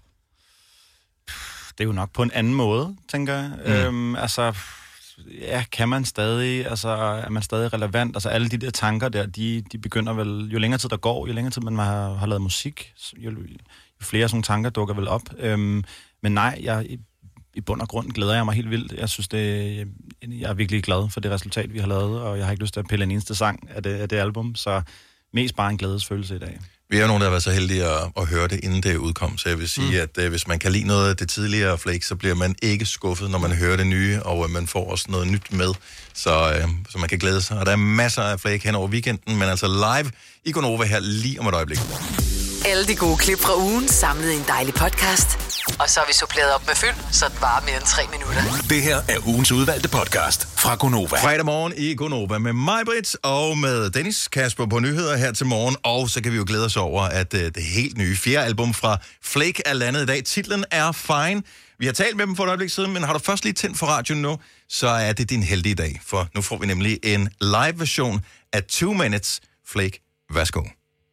Det er jo nok på en anden måde, tænker jeg. Mm. Øhm, altså, ja, kan man stadig, altså, er man stadig relevant? Altså, alle de der tanker der, de, de begynder vel, jo længere tid der går, jo længere tid man har, har lavet musik, jo, flere sådan tanker dukker vel op. Øhm, men nej, jeg, i, i bund og grund glæder jeg mig helt vildt. Jeg synes, det, jeg, jeg er virkelig glad for det resultat, vi har lavet, og jeg har ikke lyst til at pille en eneste sang af det, af det album, så mest bare en glædesfølelse i dag. Vi er jo nogen, der har været så heldige at, at høre det, inden det udkom, så jeg vil sige, mm. at uh, hvis man kan lide noget af det tidligere Flake, så bliver man ikke skuffet, når man hører det nye, og uh, man får også noget nyt med, så, uh, så man kan glæde sig. Og der er masser af Flake hen over weekenden, men altså live i Gonova her lige om et øjeblik. Alle de gode klip fra ugen samlet i en dejlig podcast. Og så har vi suppleret op med fyld, så det varer mere end tre minutter. Det her er ugens udvalgte podcast fra Gonova. Fredag morgen i Gonova med mig, Britt, og med Dennis Kasper på nyheder her til morgen. Og så kan vi jo glæde os over, at uh, det helt nye fjerde album fra Flake er landet i dag. Titlen er Fine. Vi har talt med dem for et øjeblik siden, men har du først lige tændt for radioen nu, så er det din heldige dag. For nu får vi nemlig en live-version af Two Minutes. Flake, værsgo.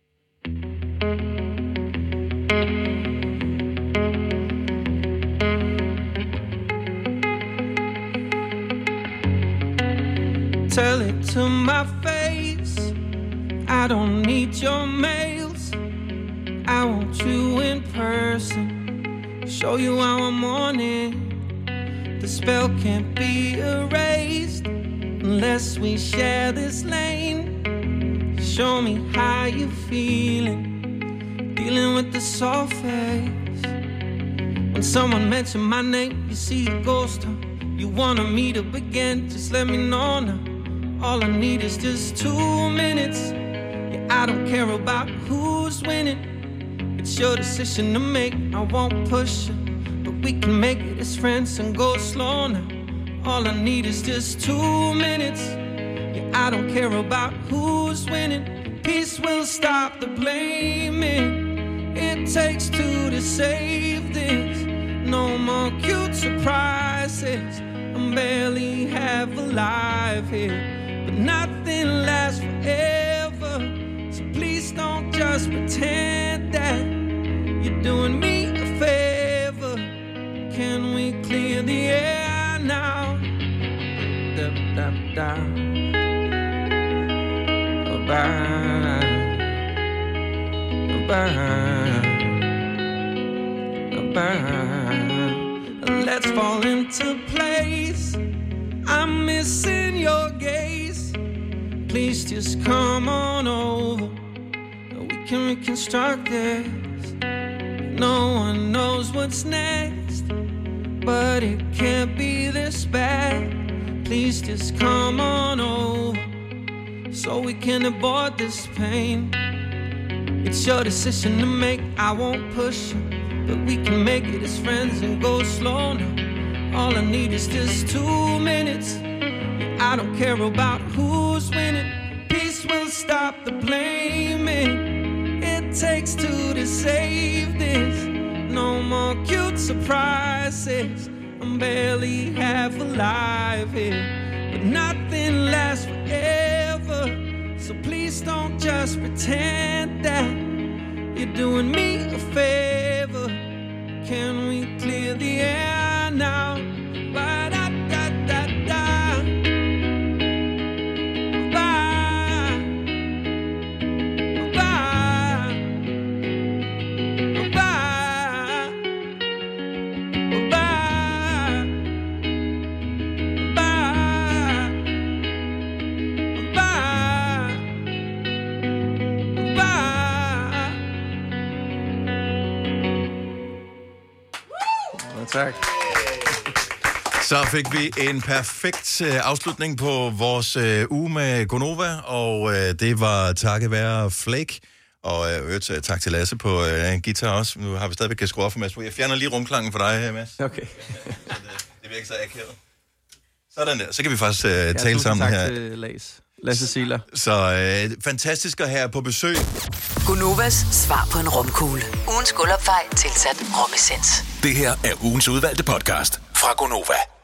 Tell it to my face, I don't need your mails. I want you in person, show you how I'm on it. The spell can't be erased unless we share this lane. Show me how you feeling, dealing with the soft face. When someone mentioned my name, you see a ghost. You wanna meet up again, just let me know now. All I need is just two minutes. Yeah, I don't care about who's winning. It's your decision to make, I won't push you. But we can make it as friends and go slow now. All I need is just two minutes. Yeah, I don't care about who's winning. Peace will stop the blaming. It takes two to save this. No more cute surprises. I'm barely half alive here. But nothing lasts forever, so please don't just pretend that you're doing me a favor. Can we clear the air now? Da, da, da. Bye. Bye. Bye. Let's fall into place. I'm missing your gaze. Please just come on over. We can reconstruct this. No one knows what's next, but it can't be this bad. Please just come on over, so we can avoid this pain. It's your decision to make, I won't push you. But we can make it as friends and go slow now. All I need is just two minutes. I don't care about who's winning. Peace will stop the blaming. It takes two to save this. No more cute surprises. I'm barely half alive here. But nothing lasts forever. So please don't just pretend that you're doing me a favor. Can we clear the air now? Ba-da-da-da-da. Bye. Bye. Bye. Bye. Tak. Så fik vi en perfekt øh, afslutning på vores øh, uge med Gonova, og øh, det var takket være Flake, og øh, øvrigt øh, tak til Lasse på øh, en guitar også. Nu har vi stadigvæk skruet op for Mads. Jeg fjerner lige rumklangen for dig, Mads. Okay. det, det virker så akavet. Sådan der. Så kan vi faktisk øh, ja, tale sammen tak her. Til Lasse. Lasse Sieler. Så øh, fantastisk at have på besøg. Gonovas svar på en romkugle. Ugens guldopfej tilsat romessens. Det her er ugens udvalgte podcast fra Gonova.